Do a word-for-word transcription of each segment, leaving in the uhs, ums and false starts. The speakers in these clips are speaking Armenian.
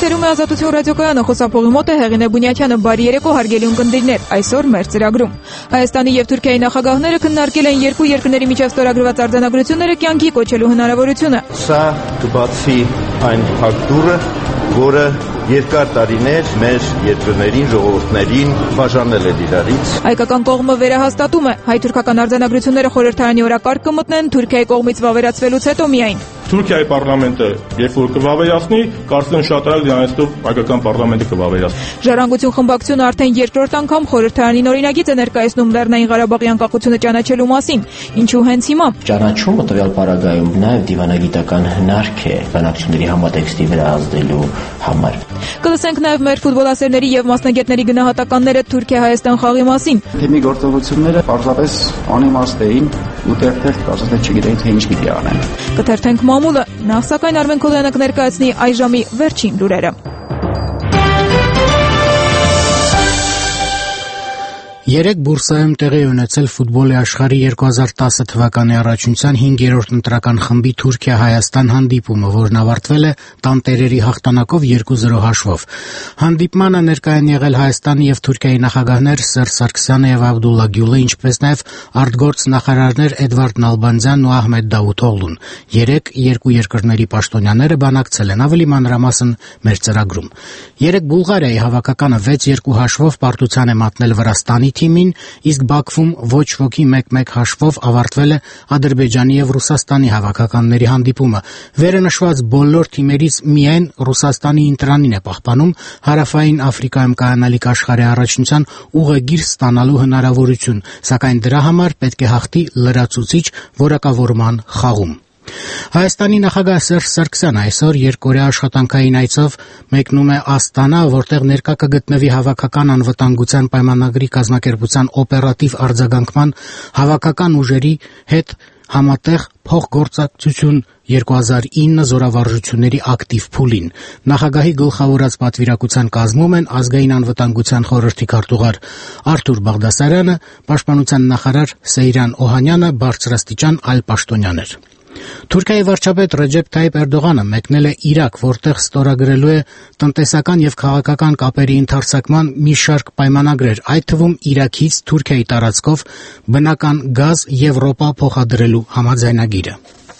Եթերում է Ազատություն ռադիոկայանը, խոսափողի մոտ է Հեղինե Բունյաթյանը։ Բարի երեկո, հարգելի ունկնդիրներ։ Այսօր մեր ծրագրում Հայաստանի եւ Թուրքիայի նախագահները քննարկել են երկու երկրների միջև ստորագրված արձանագրությունները կյանքի կոչելու հնարավորությունը։ Սա կբացի այն ֆակտորը, որը երկար տարիներ մեր երկրներին, ժողովուրդներին բաժանել է իրարից։ Հայկական կողմը վերահաստատում է, հայ-թուրքական արձանագրությունները խորհրդարանի օրակարգ կմտնեն Թուրքիայի կողմից վավերացվելուց հետո միայն։ Թուրքիայի պարլամենտը երբ որ կվավերացնի, կարծում եմ շատ արագ դրանից հայկական պարլամենտը կվավերացնի։ Ժառանգություն խմբակցությունը արդեն երկրորդ անգամ խորհրդարանին օրինագիծ է ներկայացնում Լեռնային Ղարաբաղի անկախությունը ճանաչելու մասին։ Ինչու հենց հիմա։ Ճանաչումը տվյալ պարագայում նաև դիվանագիտական հնարք է բանակցությունների համատեքստի վրա ազդելու համար։ Կլսենք նաև մեր ֆուտբոլասերների եւ մասնագետների գնահատականները Թուրքիա-Հայաստան խաղի մասին։ Թիմի գործողությունները պարզապես անիմաստ էին ու տեղ-տեղ կարծես թե չգիտեին թե ինչ պիտի անեն։ Կթերթենք մամուլը, նախ սակայն Արմեն Քոլյանը կներկայացնի այս ժամի վերջին լուրերը։ Երեկ Բուրսայում տեղի ունեցել ֆուտբոլի աշխարհի երկու հազար տասը թվականի առաջնության հինգերորդ ընտրական խմբի Թուրքիա-Հայաստան հանդիպումը, որն ավարտվել է տանտերերի հաղթանակով երկու զրո հաշվով։ Հանդիպմանը ներկայ են եղել Հայաստանի եւ Թուրքիայի նախագահներ Սերժ Սարգսյանը եւ Աբդուլլա Գյուլը, ինչպես նաեւ արտգործ նախարարներ Էդվարդ Նալբանդյանն ու Ահմեդ Դավութօղլուն։ Երեկ երկու երկրների պաշտոնյաները բանակցել են, ավելի մանրամասն մեր ծրագրում։ Երեկ Բուլղարիայի հավաքականը վեց երկու հաշվով պարտության է մատնել Վրաստանի թիմին, իսկ Բաքվում ոչ ոքի մեկ-մեկ հաշվով ավարտվել է Ադրբեջանի եւ Ռուսաստանի հավաքականների հանդիպումը։ Վերընշված բոլոր թիմերից միայն Ռուսաստանի ընտրանին է պահպանում Հարավային Աֆրիկայում կայանալիք աշխարհի առաջնության ուղեգիր ստանալու հնարավորություն, սակայն դրա համար պետք է հաղթի լրացուցիչ որակավորման խաղում։ Հայաստանի նախագահ Սերժ Սարգսյանը այսօր երկօրյա աշխատանքային այցով մեկնում է Աստանա, որտեղ ներկա կգտնվի հավաքական անվտանգության պայմանագրի կազմակերպության օպերատիվ արձագանքման հավաքական ուժերի հետ համատեղ փոխգործակցություն երկու հազար ինը զորավարժությունների ակտիվ փուլին։ Նախագահի գլխավորած պատվիրակության կազմում են ազգային անվտանգության խորհրդի քարտուղար Արթուր Բաղդասարյանը, պաշտպանության նախարար Սեյրան Օհանյանը, բարձրաստիճան այլ պաշտոնյաներ։ Թուրքիայի վարչապետ Ռեջեփ Թայիփ Էրդողանը մեկնել է Իրաք, որտեղ ստորագրելու է տնտեսական եւ քաղաքական կապերի ընդարձակման մի շարք պայմանագրեր, այդ թվում Իրաքից Թուրքիայի տարածքով բնական գազ Եվրոպա փոխադրելու համաձայնագիրը։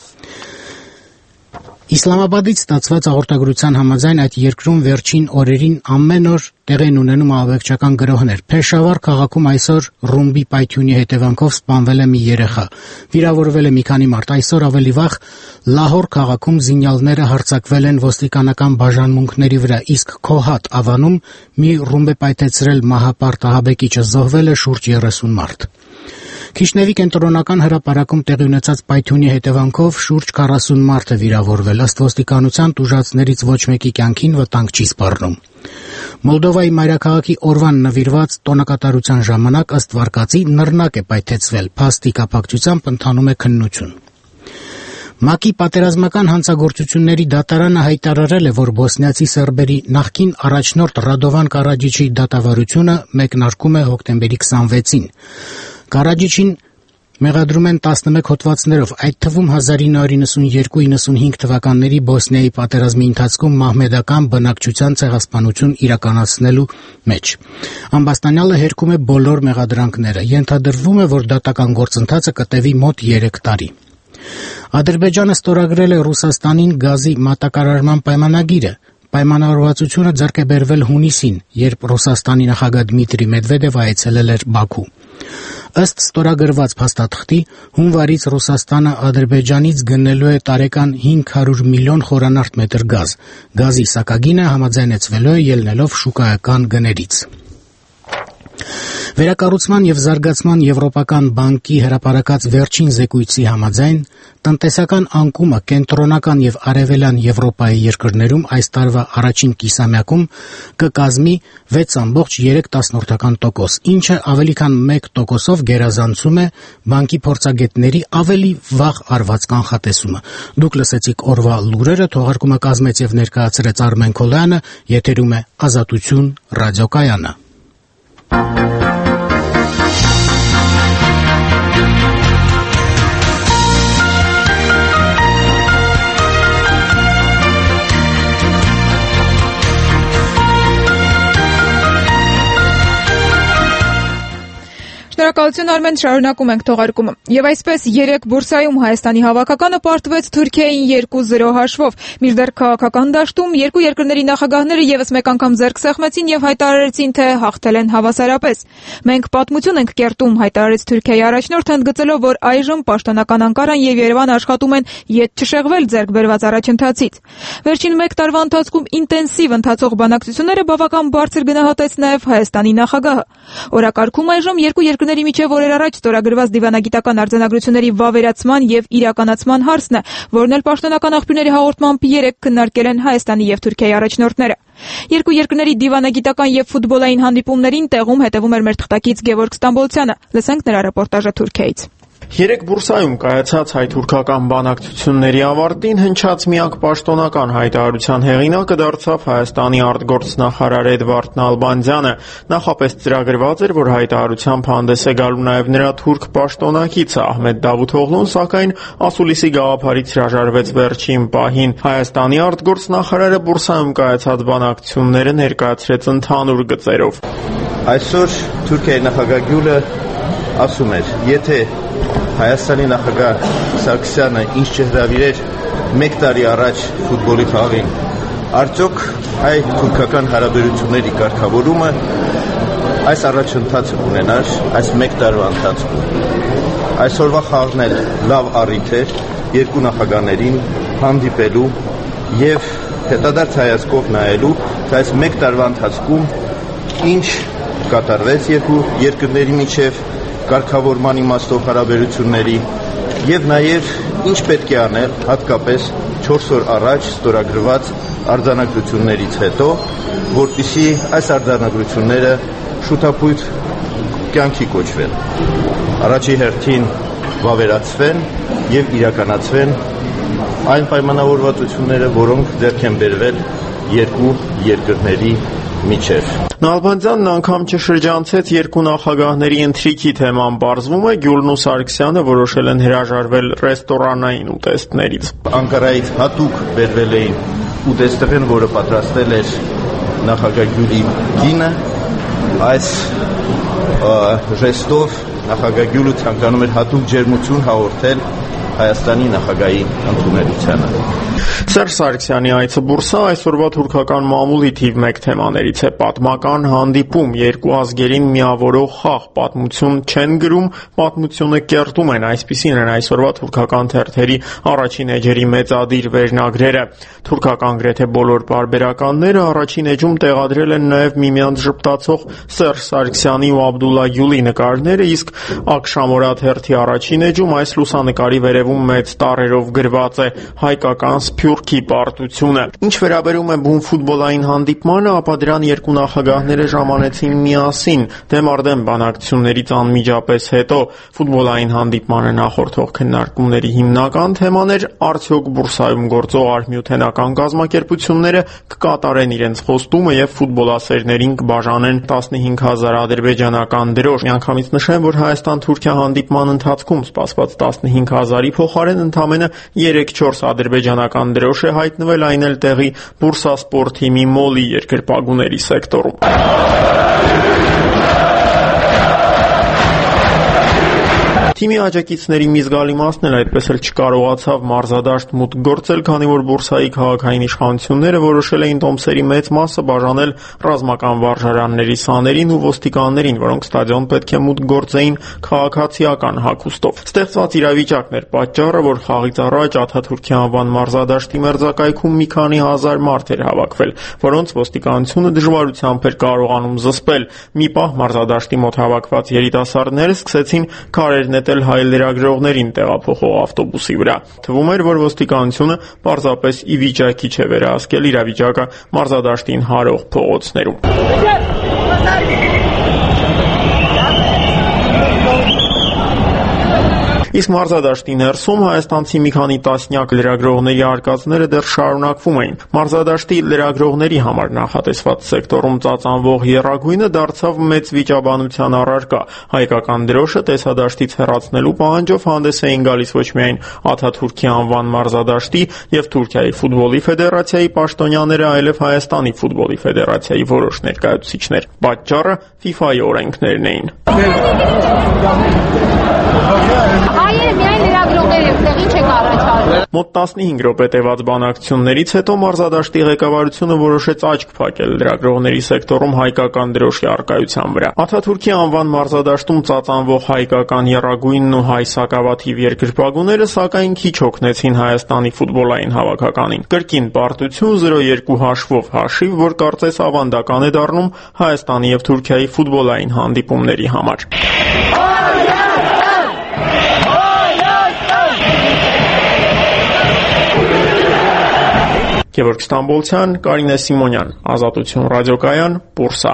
Իսլամաբադից ստացված հաղորդագրության համաձայն այդ երկրում վերջին օրերին ամեն օր տեղի են ունենում ահաբեկչական գրոհներ։ Փեշավար քաղաքում այսօր ռումբի պայթյունի հետևանքով սպանվել է մի երեխա։ Վիրավորվել է մի քանի մարդ։ Այսօր ավելի վաղ Լահոր քաղաքում զինյալները հարձակվել են ոստիկանական բաժանմունքների վրա, իսկ Քոհատ ավանում մի ռումբ է պայթեցրել մահապարտ ահաբեկիչը, զոհվել է շուրջ երեսուն մարդ։ Քիշնևի կենտրոնական հրապարակում տեղի ունեցած պայթյունի հետևանքով շուրջ քառասուն մարդ է վիրավորվել, ըստ ոստիկանության տուժածներից ոչ մեկի կյանքին վտանգ չի սպառնում։ Մոլդովայի մայրաքաղաքի օրվան նվիրված տոնակատարության ժամանակ ըստ վարկածի նռնակ է պայթեցվել, փաստի կապակցությամբ ընթանում է քննություն։ ՄԱԿ-ի պատերազմական հանցագործությունների դատարանը հայտարարել է, որ բոսնիացի սերբերի նախկին առաջնորդ Ռադովան Կարաջիչի դատավարությունը մեկնարկում է հոկտեմբերի քսանվեցին։ Կարաջիչին մեղադրում են տասնմեկ հոդվածներով, այդ թվում հազար ինը հարյուր նվաթ նվաթ թվականների Բոսնիայի պատերազմի ընթացքում մահմեդական բնակչության ցեղասպանություն իրականացնելու մեջ։ Ամբաստանյալը հերքում է բոլոր մեղադրանքները, ենթադրվում է, որ դատական գործընթացը կտևի մոտ երեք տարի։ Ադրբեջանը ստորագրել է Ռուսաստանին գազի մատակարարման պայմանագիրը։ Պայմանավորվածությունը ձեռք է բերվել հունիսին, երբ Ռուսաստանի նախագահ Դմիտրի Մեդվեդևը այցելել էր Բաքու։ Ըստ ստորագրված փաստաթղթի, հունվարից Ռուսաստանը Ադրբեջանից գնելու է տարեկան հինգ հարյուր միլիոն խորանարդ մետր գազ։ Գազի սակագինը համաձայնեցվելու է ելնելով շուկայական գներից։ Վերակառուցման եւ զարգացման Եվրոպական բանկի հրապարակած վերջին զեկույցի համաձայն տնտեսական անկումը կենտրոնական եւ արևելյան Եվրոպայի երկրներում այս տարվա առաջին կիսամյակում կկազմի վեց կόμma երեք տոկոս, ինչը ավելի քան մեկ տոկոսով գերազանցում է բանկի փորձագետների ավելի վաղ արված կանխատեսումը։ Դուք լսեցիք օրվա լուրերը, թողարկումը կազմեց եւ ներկայացրեց Արմեն Քոլյանը, եթերում է Ազատություն ռադիոկայանը։ Շնորհակալություն Արմեն, շարունակում ենք թողարկումը։ Եվ այսպես երեք Բուրսայում Հայաստանի հավաքականը պարտվեց Թուրքիային երկու զրո հաշվով։ Մինչդեռ քաղաքական դաշտում երկու երկրների նախագահները եւս մեկ անգամ ձեռք սեղմեցին եւ հայտարարեցին, թե հաղթել են հավասարապես։ Մենք պատմություն ենք կերտում, հայտարարեց Թուրքիայի առաջնորդը, ընդգծելով, որ այժմ պաշտոնական Անկարան եւ Երևան աշխատում են ետ չշեղվել ձեռք բերված առաջընթացից։ Վերջին մեկ տարվա ընթացքում ինտենսիվ ընթացող բանակցությունները բավական բարձր գնահատեց նաեւ Հայաստանի նախագահը։ Օրակարգում այժմ երկու երկրների միջև օրեր առաջ ստորագրված դիվանագիտական արձանագրությունների վավերացման եւ իրականացման հարցն է, որն էլ պաշտոնական աղբյուրների հաղորդմամբ երեք քննարկել են Հայաստանի եւ Թուրքիայի առաջնորդները։ Երկու երկրների դիվանագիտական եւ ֆուտբոլային հանդիպումներին տեղում հետևում էր մեր թղթակից Գևորգ Ստամբոլցյանը։ Լսենք նրա ռեպորտաժը Թուրքիայից։ Երեք Բուրսայում կայացած հայ-թուրքական բանակցությունների ավարտին հնչած միակ պաշտոնական հայտարարության հեղինակը դարձավ Հայաստանի արտգործնախարար Էդվարդ Նալբանդյանը։ Նախապես ծրագրված էր, որ հայտարարությամբ հանդես է գալու նաև նրա թուրք պաշտոնակիցը Ահմեդ Դավութօղլուն, սակայն ասուլիսի գաղափարից հրաժարվեց վերջին պահին։ Հայաստանի արտգործնախարարը Բուրսայում կայացած բանակցությունները ներկայացրեց ընդհանուր գծերով։ Այսօր Թուրքիայի նախագահ Գյուլը ասում էր, եթե Հայաստանի նախագահ Սարգսյանը ինչ չհրավիրեր մեկ տարի առաջ ֆուտբոլի խաղին, արդյոք հայ-թուրքական հարաբերությունների կարգավորումը այս առաջընթացը ունենար այս մեկ տարվա ընթացքում։ Այսօրվա խաղն էլ լավ առիթ էր երկու նախագահներին հանդիպելու եւ հետադարձ հայացքով նայելու, թե այս մեկ տարվա ընթացքում ինչ կատարվեց երկու երկրների միջև կարգավորման իմաստով հարաբերությունների եւ նաեւ ինչ պետք է անել հատկապես չորս օր առաջ ստորագրված արձանագրություններից հետո, որպեսզի այս արձանագրությունները շուտապույտ կյանքի կոչվեն, առաջի հերթին վավերացվեն եւ իրականացվեն այն պայմանավորվածությունները, որոնք ձեռք են բերվել երկու երկրների միջև։ Նալբանդյանն անգամ չշրջանցեց երկու նախագահների ընթրիքի թեման։ Պարզվում է, Գյուլն ու Սարգսյանը որոշել են հրաժարվել ռեստորանային ուտեստներից։ Անկարայից հատուկ բերվել էին ուտեստեղեն, որը պատրաստել էր նախագահ Գյուլի կինը։ Այս ժեստով նախագահ Գյուլը ցանկանում էր հատուկ ջերմություն հաղորդել Հայաստանի նախագահի ընդունելությանը։ Սերժ Սարգսյանի այցը Բուրսա այսօրվա թուրքական մամուլի թիվ մեկ թեմաներից է։ Պատմական հանդիպում, երկու ազգերին միավորող խաղ, պատմություն չեն գրում, պատմությունը կերտում են, այսպիսին են այսօրվա թուրքական թերթերի առաջին էջերի մեծադիր վերնագրերը։ Թուրքական գրեթե բոլոր պարբերականները առաջին էջում տեղադրել են նաև միմյանց ժպտացող Սերժ Սարգսյանի ու Աբդուլլա Գյուլի նկարները, իսկ Ակշամորա թերթի առաջին էջում այս լուսանկարի վերևում մեծ տառերով գրված է հայկական Սփյուռքի պարտությունը։ Ինչ վերաբերում է բուն ֆուտբոլային հանդիպմանը, ապա դրան երկու նախագահները ժամանեցին միասին, դեմարդեմ բանակցություններից անմիջապես հետո։ Ֆուտբոլային հանդիպմանը նախորդող քննարկումների հիմնական թեման էր արդյոք Բուրսայում գործող արհմյութենական կազմակերպությունները կկատարեն իրենց խոստումը եւ ֆուտբոլասերներին կբաժանեն տասնհինգ հազար ադրբեջանական դրոշ։ Միանգամից նշեմ, որ Հայաստան-Թուրքիա հանդիպման ընթացքում սպասված տասնհինգ հազարի փոխարեն ընդամենը երեք-չորս ադրբեջանական դրոշ է հայտնվել, այն էլ տեղի Բուրսասպորտ թիմի մոլի երկրպագուների սեկտորում։ Թիմի աջակիցների մի զգալի մասն էլ այդպես էլ չկարողացավ մարզադաշտ մուտք գործել, քանի որ Բուրսայի քաղաքային իշխանությունները որոշել էին տոմսերի մեծ մասը բաժանել ռազմական վարժարանների սաներին ու ոստիկաններին, որոնք ստադիոն պետք է մուտք գործեին քաղաքացիական հագուստով։ Ստեղծված իրավիճակն էր պատճառը, որ խաղից առաջ Աթաթուրքի անվան մարզադաշտի մերձակայքում մի քանի հազար մարդ էր հավաքվել, որոնց ոստիկանությունը դժվարությամբ էր կարողանում զսպել։ Մի պահ մարզադաշտի մոտ հավաքված երիտասարդները սկսեցին քարեր նետել հայ լրագրողներին տեղափոխող ավտոբուսի վրա։ Թվում էր, որ ոստիկանությունը պարզապես ի վիճակի չէ վերահսկել իրավիճակը մարզադաշտին հարող փողոցներում։ Իսկ մարզադաշտի ներսում հայաստանցի մի քանի տասնյակ լրագրողների արկածները դեռ շարունակվում էին։ Մարզադաշտի լրագրողների համար նախատեսված սեկտորում ծածանվող եռագույնը դարձավ մեծ վիճաբանության առարկա։ Հայկական դրոշը տեսադաշտից հեռացնելու պահանջով հանդես էին գալիս ոչ միայն Աթաթուրքի անվան մարզադաշտի եւ Թուրքիայի ֆուտբոլի ֆեդերացիայի պաշտոնյաները, այլև Հայաստանի ֆուտբոլի ֆեդերացիայի որոշ ներկայացուցիչներ։ Պատճառը FIFA-ի օրենքներն էին։ Այո, միայն լրագրողները տեղին չեք առաջարկել։ Մոտ տասնհինգ րոպե տևած բանակցություններից հետո մարզադաշտի ղեկավարությունը որոշեց աչք փակել լրագրողների սեկտորում հայկական դրոշի առկայության վրա։ Աթաթուրքի անվան մարզադաշտում ծածանվող հայկական եռագույնն ու հայ սակավաթիվ երկրպագուները սակայն քիչ օգնեցին Հայաստանի ֆուտբոլային հավաքականին։ Կրկին պարտություն զրո երկու հաշվով հաշիվ, որ կարծես ավանդական է դառնում Հայաստանի եւ Թուրքիայի ֆուտբոլային հանդիպումների համար։ Գևորգ Ստամբոլցյան, Կարինե Սիմոնյան, Ազատություն ռադիոկայան, Բուրսա։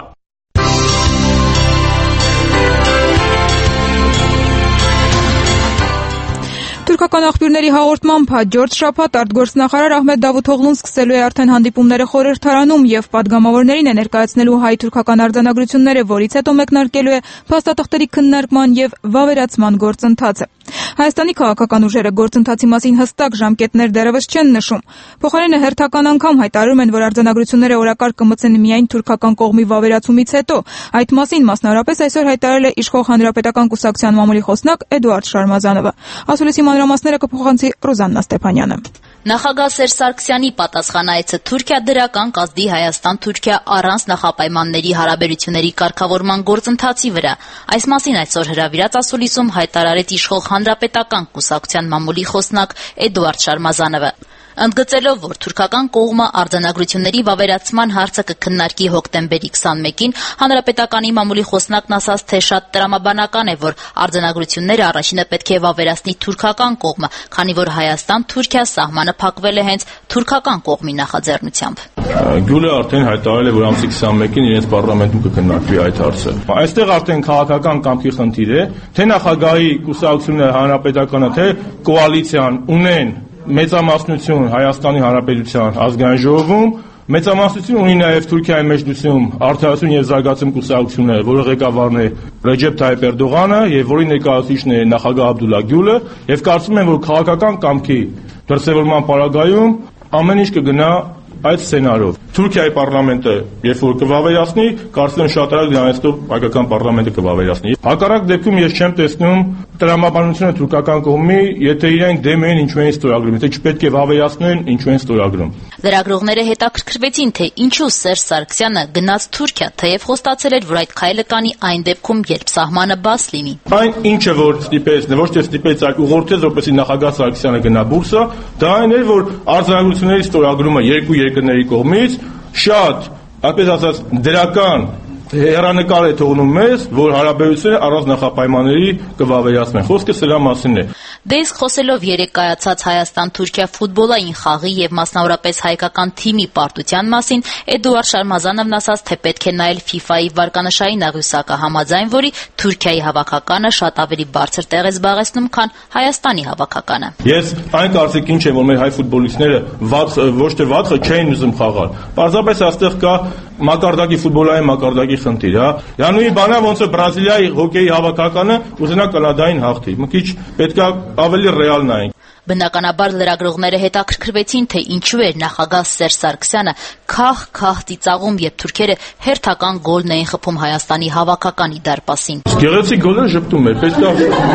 Թուրքական աղբյուրների հաղորդմամբ հաջորդ շաբաթ արտգործնախարար Ահմեդ Դավութօղլուն սկսելու է արդեն հանդիպումները խորհրդարանում եւ պատգամավորներին է ներկայացնելու հայ-թուրքական արձանագրությունները, որից հետո մեկնարկելու է փաստաթղթերի քննարկման եւ վավերացման գործընթացը։ Հայաստանի քաղաքական ուժերը գործընթացի մասին հստակ ժամկետներ դեռևս չեն նշում։ Փոխարենը հերթական անգամ հայտարարում են, որ արձանագրությունները օրակարգ կմտցեն միայն թուրքական կողմի վավերացումից հետո։ Այդ մասին մասնավորապես այսօր հայտարարել է իշխող հանրապետական կուսակցության մամուլի խոսնակ Էդուարդ Շարմազանովը։ Ասուլիսի մանրամասները կփոխանցի Ռոզաննա Ստեփանյանը։ Նախագահ Սերժ Սարգսյանի պատասխանայցը Թուրքիա դրական կազդի Հայաստան-Թուրքիա առանց նախապայմանների հարաբերությունների կարգավորման գործընթացի վրա։ Այս մասին այսօր հրավիրած ասուլիսում հայտարարեց իշխող հանրապետական կուսակցության մամուլի խոսնակ Էդուարդ Շարմազանովը։ Ընդգծելով, որ թուրքական կողմը արձանագրությունների վավերացման հարցը կքննարկի հոկտեմբերի քսանմեկին, հանրապետականի մամուլի խոսնակն ասաց, թե շատ տրամաբանական է, որ արձանագրությունները առաջինը պետք է վավերացնի թուրքական կողմը, քանի որ Հայաստան-Թուրքիա սահմանը փակվել է հենց թուրքական կողմի նախաձեռնությամբ։ Գյուլը արդեն հայտարարել է, որ ամսի քսանմեկին իրենց պարլամենտում կքննարկվի այդ հարցը։ Այստեղ արդեն քաղաքական կամքի խնդիր է, թե նախագահի կուսակցությունը, հանրապետականը, թե կոալիցիան ունեն մեծամասնություն Հայաստանի Հանրապետության ազգային ժողովում, մեծամասնություն ունի նաև Թուրքիայի մեջլիսում Արդարություն եւ զարգացում կուսակցությունը, որը ղեկավարն է Ռեջեփ Թայիփ Էրդողանը եւ որի ներկայացուցիչն է նախագահ Աբդուլլա Գյուլը, եւ կարծում եմ, որ քաղաքական կամքի դրսևորման պարագայում ամեն ինչ կգնա այդ սցենարով։ Թուրքիայի պարլամենտը երբ որ կվավերացնի, կարծում եմ շատ արագ դրանցով հայկական պարլամենտը կվավերացնի։ Հակառակ դեպքում ես չեմ տեսնում տրամաբանությունը թուրքական կողմի, եթե իրենք դեմ են ինչու են ստորագրում, եթե չպետք է վավերացնեն, ինչու են ստորագրում։ Լրագրողները հետաքրքրվեցին, թե ինչու Սերժ Սարգսյանը գնաց Թուրքիա, թեև խոստացել էր, որ այդ քայլը կանի այն դեպքում, երբ սահմանը բաց լինի։ Այն ինչը որ ստիպեց, ոչ թե ստիպեց, այլ ուղղորդեց, որպեսզի նախագահ Սարգսյանը գնա Բուրսա, դա այն էր, որ արձանագրությունների ստորագրումը երկու երկրների կողմից շատ, այսպես ասած, դրական հեռանկար է թողնում մեզ, որ հարաբերությունները առանց նախապայմանների կվավերացնեն։ Խոսքը սրա մասին է։ Դե իսկ խոսելով երեկ կայացած Հայաստան-Թուրքիա ֆուտբոլային խաղի եւ մասնավորապես հայկական թիմի պարտության մասին, Էդուարդ Շարմազանովն ասաց, թե պետք է նայել FIFA-ի վարկանշային աղյուսակը, համաձայն որի Թուրքիայի հավաքականը շատ ավելի բարձր տեղ է զբաղեցնում, քան Հայաստանի հավաքականը։ Ես այն կարծիքին չեմ, որ մեր հայ ֆուտբոլիստները ոչ թե վատը չէին ուզում խաղալ։ Պարզապես այստեղ կա մակարդակի ֆուտբոլային մակարդակի խնդիր, հա։ Յանուի բանա ոնց է Բրազիլիայի հոկեյի հավաքականը ուզենա կանադային հաղթի։ Մի քիչ պետքա ավելի ռեալ նայենք։ Բնականաբար լրագրողները հետաքրքրվեցին, թե ինչու էր նախագահ Սերժ Սարգսյանը քահ-քահ ծիծաղում, երբ թուրքերը հերթական գոլն էին խփում Հայաստանի հավաքականի դարպասին։ Գեղեցիկ գոլը ժպտում էր, պետք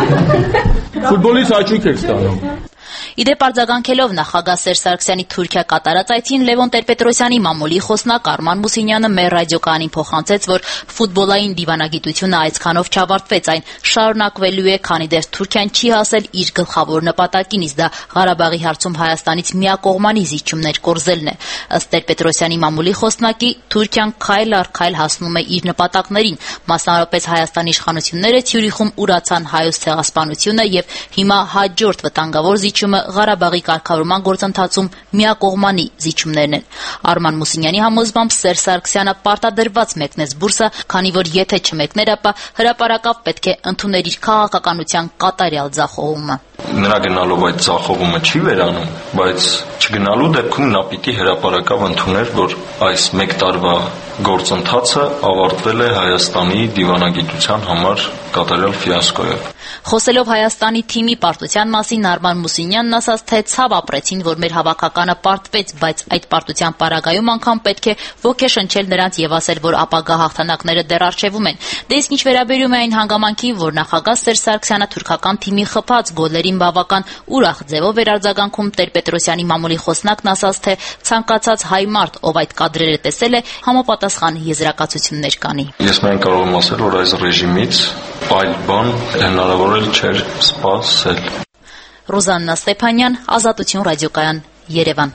է ֆուտբոլից հաճույք էր ստանում։ Իդեպ արձագանքելով նախագահ Սերժ Սարգսյանի Թուրքիա կատարած այցին, Լևոն Տեր-Պետրոսյանի մամուլի խոսնակ Արման Մուսինյանը մեր ռադիոկայանին փոխանցեց, որ ֆուտբոլային դիվանագիտությունը այսքանով չավարտվեց, այն շարունակվելու է, քանի դեռ Թուրքիան չի հասել իր գլխավոր նպատակին, իսկ դա Ղարաբաղի հարցում Հայաստանից միակողմանի զիջումներ կորզելն է։ Ըստ Տեր-Պետրոսյանի մամուլի խոսնակի, Թուրքիան քայլ առ քայլ հասնում է իր նպատակներին, մասնավորապես Հայաստանի իշխանությունները Ցյուրիխում ուրացան հայոց ցեղասպանությունը եւ հիմա հաջորդ վտանգավոր զիջումը Ղարաբաղի կարգավորման գործընթացում միակողմանի զիջումներն են։ Արման Մուսինյանի համոզմամբ Սերժ Սարգսյանը պարտադրված մեկնեց բուրսը, քանի որ եթե չմեկներ, ապա հրապարակավ պետք է ընդուներ իր քաղաքականության կատարյալ ձախողումը։ Նրա գնալով այդ ձախողումը չի վերանում, բայց չգնալու դեպքում նա պիտի հրապարակավ ընդուներ, որ այս մեկ տարվա գործընթացը ավարտվել է Հայաստանի դիվանագիտության համար կատարյալ ֆիասկոյով։ Խոսելով Հայաստանի թիմի պարտության մասին, Արման Մուսինյանն ասաց, թե ցավ ապրեցին, որ մեր հավաքականը պարտվեց, բայց այդ պարտության պարագայում անգամ պետք է ոգեշնչել նրանց եւ ասել, որ ապագա հաղթանակները դեռ առջևում են։ Դե իսկ ինչ վերաբերում է այն հանգամանքին, որ նախագահ Սերժ Սարգսյանը թուրքական թիմի խփած գոլերին բավական ուրախ ձևով էր արձագանքում, Տեր-Պետրոսյանի մամուլի խոսնակն ասաց, թե ցանկացած հայ մարդ, ով այդ կադրերը տեսել է, համապատասխան եզրակացություններ կանի։ Ես միայն կարող եմ ասել, որ այս ռեժիմից այլ բան հնարավոր չէր սպասել։ Ռուզաննա Ստեփանյան, Ազատություն ռադիոկայան, Երևան։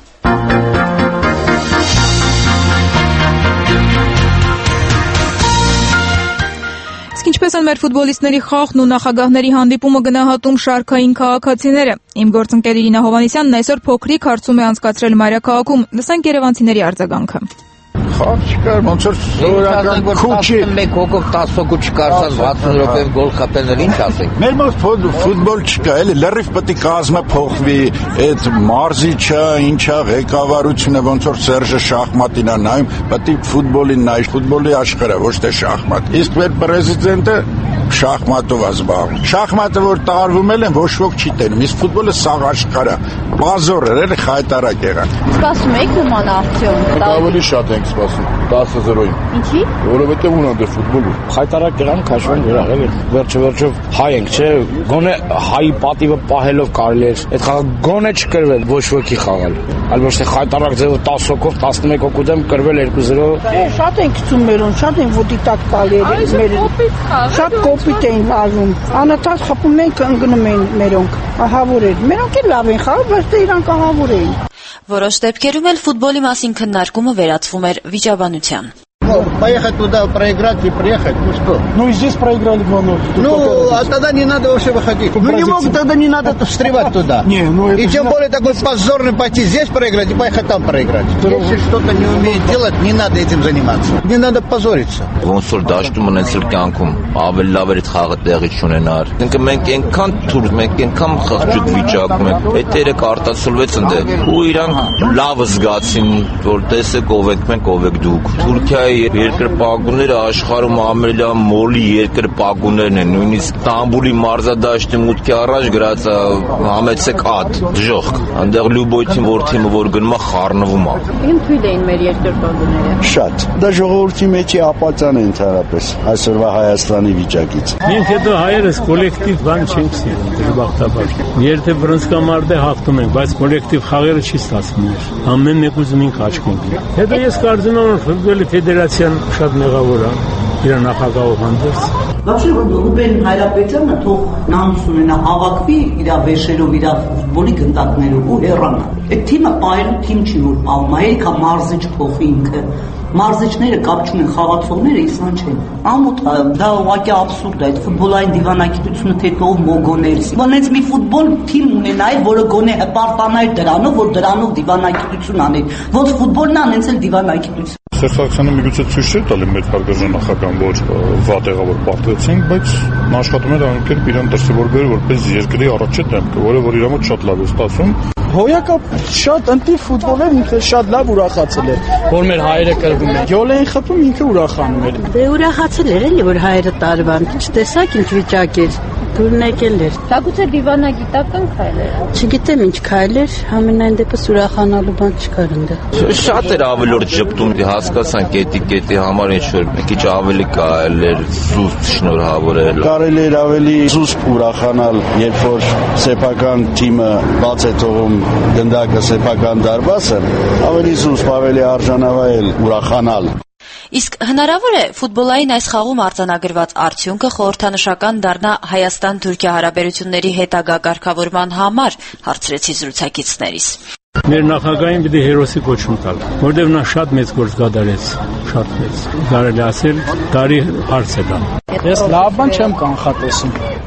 Ինչպես են մեր ֆուտբոլիստների խաղն ու նախագահների հանդիպումը գնահատում շարքային քաղաքացիները։ Իմ գործընկեր Իրինա Հովհաննիսյանն այսօր փոքրիկ հարցում է անցկացրել մայրաքաղաքում։ Լսենք երևանցիների արձագանքը։ Խաղ չկար, ոնց որ սովորական քուչի մեկ հոգով տասը հոգու չկարծած վաթսուն րոպեով գոլ խփելն ինչ ասենք։ Մեր մոտ ֆուտբոլ չկա, էլի լրիվ պետք է կազմը փոխվի, այդ մարզիչը, ինչա ղեկավարությունը, ոնց որ Սերժը շախմատին է նայում, պետք է ֆուտբոլին նայ, ֆուտբոլի աշխարհը, ոչ թե շախմատ։ Իսկ մեր պրեզիդենտը շախմատով է զբաղվում։ Շախմատը որ տարվում են, ոչ ոք չի տենում, իսկ ֆուտբոլը սաղ աշխարհը։ Բազոր էր, էլի խայտարակ եղան։ Սպասում եք նման ակցիոն։ Ավելի շատ ենք սպասում, տասը զրոյին։ Ինչի՞։ Որովհետև ունան դե ֆուտբոլը։ Խայտարակ եղան, քաշվեն վերաղ էլի։ Վերջը վերջով հայ ենք, չէ՞։ Գոնե հայի պատիվը պահելով կարելի է։ Այդ խաղը գոնե չկրվել, ոչ ոքի խաղալ։ Այլ ոչ թե խայտարակ ձևով տասը հոգով տասնմեկ հոգու դեմ կրվել երկու զրո։ Շատ ենք գցում մերոն, շատ են ոտի տակ տալի մեր։ Շատ կոպիտ էին վազում։ Անընդհատ խփում են, ընկնում են մերոնք։ Ահավոր էր։ Մերոնք էլ լավ են խաղում, բայց դե իրանք ահավոր էին։ Որոշ դեպքերում էլ ֆուտբոլի մասին քննարկումը վերածվում էր վիճաբանության։ Поехать туда, проиграть и приехать, ну что? Ну и здесь проиграли два ноль. Ну, а тогда не надо вообще выходить. Ну не мог, тогда не надо встревать туда. Не, ну, и тем более такой позорный пойти здесь проиграть и поехать там проиграть. Если что-то не умеет делать, не надо этим заниматься. Не надо позориться. Ոնց որ դաշտում ունեցել կյանքում ավելի լավ էր խաղը տեղի չունենար։ Ինքը մենք այնքան թուր, մենք այնքան խղճուկ վիճակում ենք, այդ երեք արտացոլվեց ընդ ու իրանք լավ զգացին, որ տեսեք ով եք մենք, ով եք դուք։ Թուրքիայի երկրպագուները աշխարհում ամենալավ մոլի երկրպագուներն են, նույնիսկ Ստամբուլի մարզադաշտի մուտքի առաջ գրած համեցեք ատ, դժոխք։ Այնտեղ լյուբոյթին որ թիմը որ գնում է խառնվում է։ Իմ թույլ էին մեր երկրպագուները։ Շատ։ Դա ժողովրդի մեջ ապացան է ընդհանրապես այսօրվա Հայաստանի վիճակից։ Մենք հետո հայերս կոլեկտիվ բան չենք սիրում, դժբախտաբար։ Եթե բռնցքամարտը հաղթում ենք, բայց կոլեկտիվ խաղերը չի ստացվում։ Ամեն մեկը ուզում ենք աչքով։ Հետո ես կարծում եմ, որ ֆուտբոլի ֆեդերացիան շատ մեղավոր է իր նախագահով հանդերձ։ Вообще Ռուբեն Հայրապետյանը թող նամս ունենա հավաքվի իր վեշերով իր ֆուտբոլի գնդակներով ու հեռանա։ Այդ թիմը պայելու թիմ չի որ պահում, այլքա մարզիչ փոխի ինքը։ Մարզիչները կապ չունեն, խաղացողները իսան չեն։ Ամոթ դա ուղղակի աբսուրդ է, այդ ֆուտբոլային դիվանագիտությունը թե կով մոգոներից։ Ոնց մի ֆուտբոլ թիմ ունենայր, որը գոնե հպարտանայր դրանով, որ դրանով դիվանագիտություն աներ։ Ոնց ֆուտբոլն անենց էլ դիվանագիտություն։ Սերժ Սարգսյանը միգուցե ցույց չէ տալի մեր հարգարժան նախագահան, որ վատ եղավ որ պարտվեցինք, բայց նա աշխատում էր այնքան իրան դրսևորվել որպես երկրի առաջին դեմքը, որը որ իր մոտ շատ լավ է ստացվում։ Հոյակը շատ ընտիր ֆուտբոլ էր, ինքը շատ լավ ուրախացել էր, որ մեր հայերը կրվում են։ Գոլ էին խփում, ինքը ուրախանում էր։ Դե ուրախացել էր էլի, որ հայերը տարվան։ Չտեսակ ինչ վիճակ էր։ Դուրն եկել էր։ Դա գուցե դիվանագիտական քայլ էր։ Չգիտեմ ինչ քայլ էր, ամենայն դեպս ուրախանալու բան չկար այնտեղ։ Շատ էր ավելորդ ճպտում, հասկացան կետի-կետի համար ինչ որ մի քիչ ավելի կարելի էր զուսպ շնորհավորել։ Կարելի էր ավելի զուսպ ուրախանալ, երբ որ սեփական թիմը բաց է թողում գնդակը սեփական դարբասը, ավելի զուսպ, ավելի արժանավայել ուրախանալ։ Իսկ հնարավոր է ֆուտբոլային այս խաղում արձանագրված արդյունքը խորհրդանշական դառնա Հայաստան-Թուրքիա հարաբերությունների հետագա կարգավորման համար, հարցրեցի զրուցակիցներիս։ Մեր նախագահին պիտի հերոսի կոչում տալ, որտեղ նա շատ մեծ գործ կատարեց, շատ մեծ։ Կարելի ասել, տարի հարց է դա։ Ես լավ բան չեմ կանխատեսում։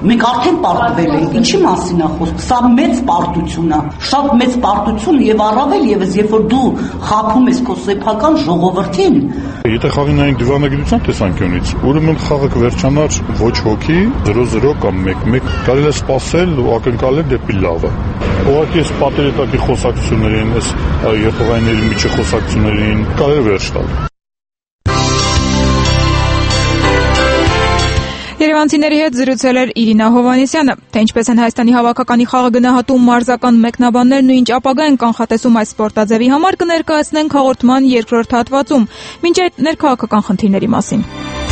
Մենք արդեն պարտվել ենք, ինչի մասին է խոսքը, սա մեծ պարտություն է, շատ մեծ պարտություն եւ առավել եւս երբ որ դու խաբում ես քո սեփական ժողովրդին։ Եթե խաղի նայենք դիվանագիտության տեսանկյունից, ուրեմն խաղը կվերջանար ոչ հոգի զրո զրո կամ մեկ մեկ, կարելի է սպասել ու ակնկալել դեպի լավը։ Ուղղակի այս պատերի տակի խոսակցություններին, այս երթուղայինների միջի խոսակցություններին կարելի է վերջ տալ։ Երևանցիների հետ զրուցել էր Իրինա Հովհաննիսյանը, թե ինչպես են Հայաստանի հավաքականի խաղը գնահատում մարզական մեկնաբաններն ու ինչ ապագա են կանխատեսում այս սպորտաձևի համար, կներկայացնենք հաղորդման երկրորդ հատվածում, մինչ այդ ներքաղաքական խնդիրների մասին։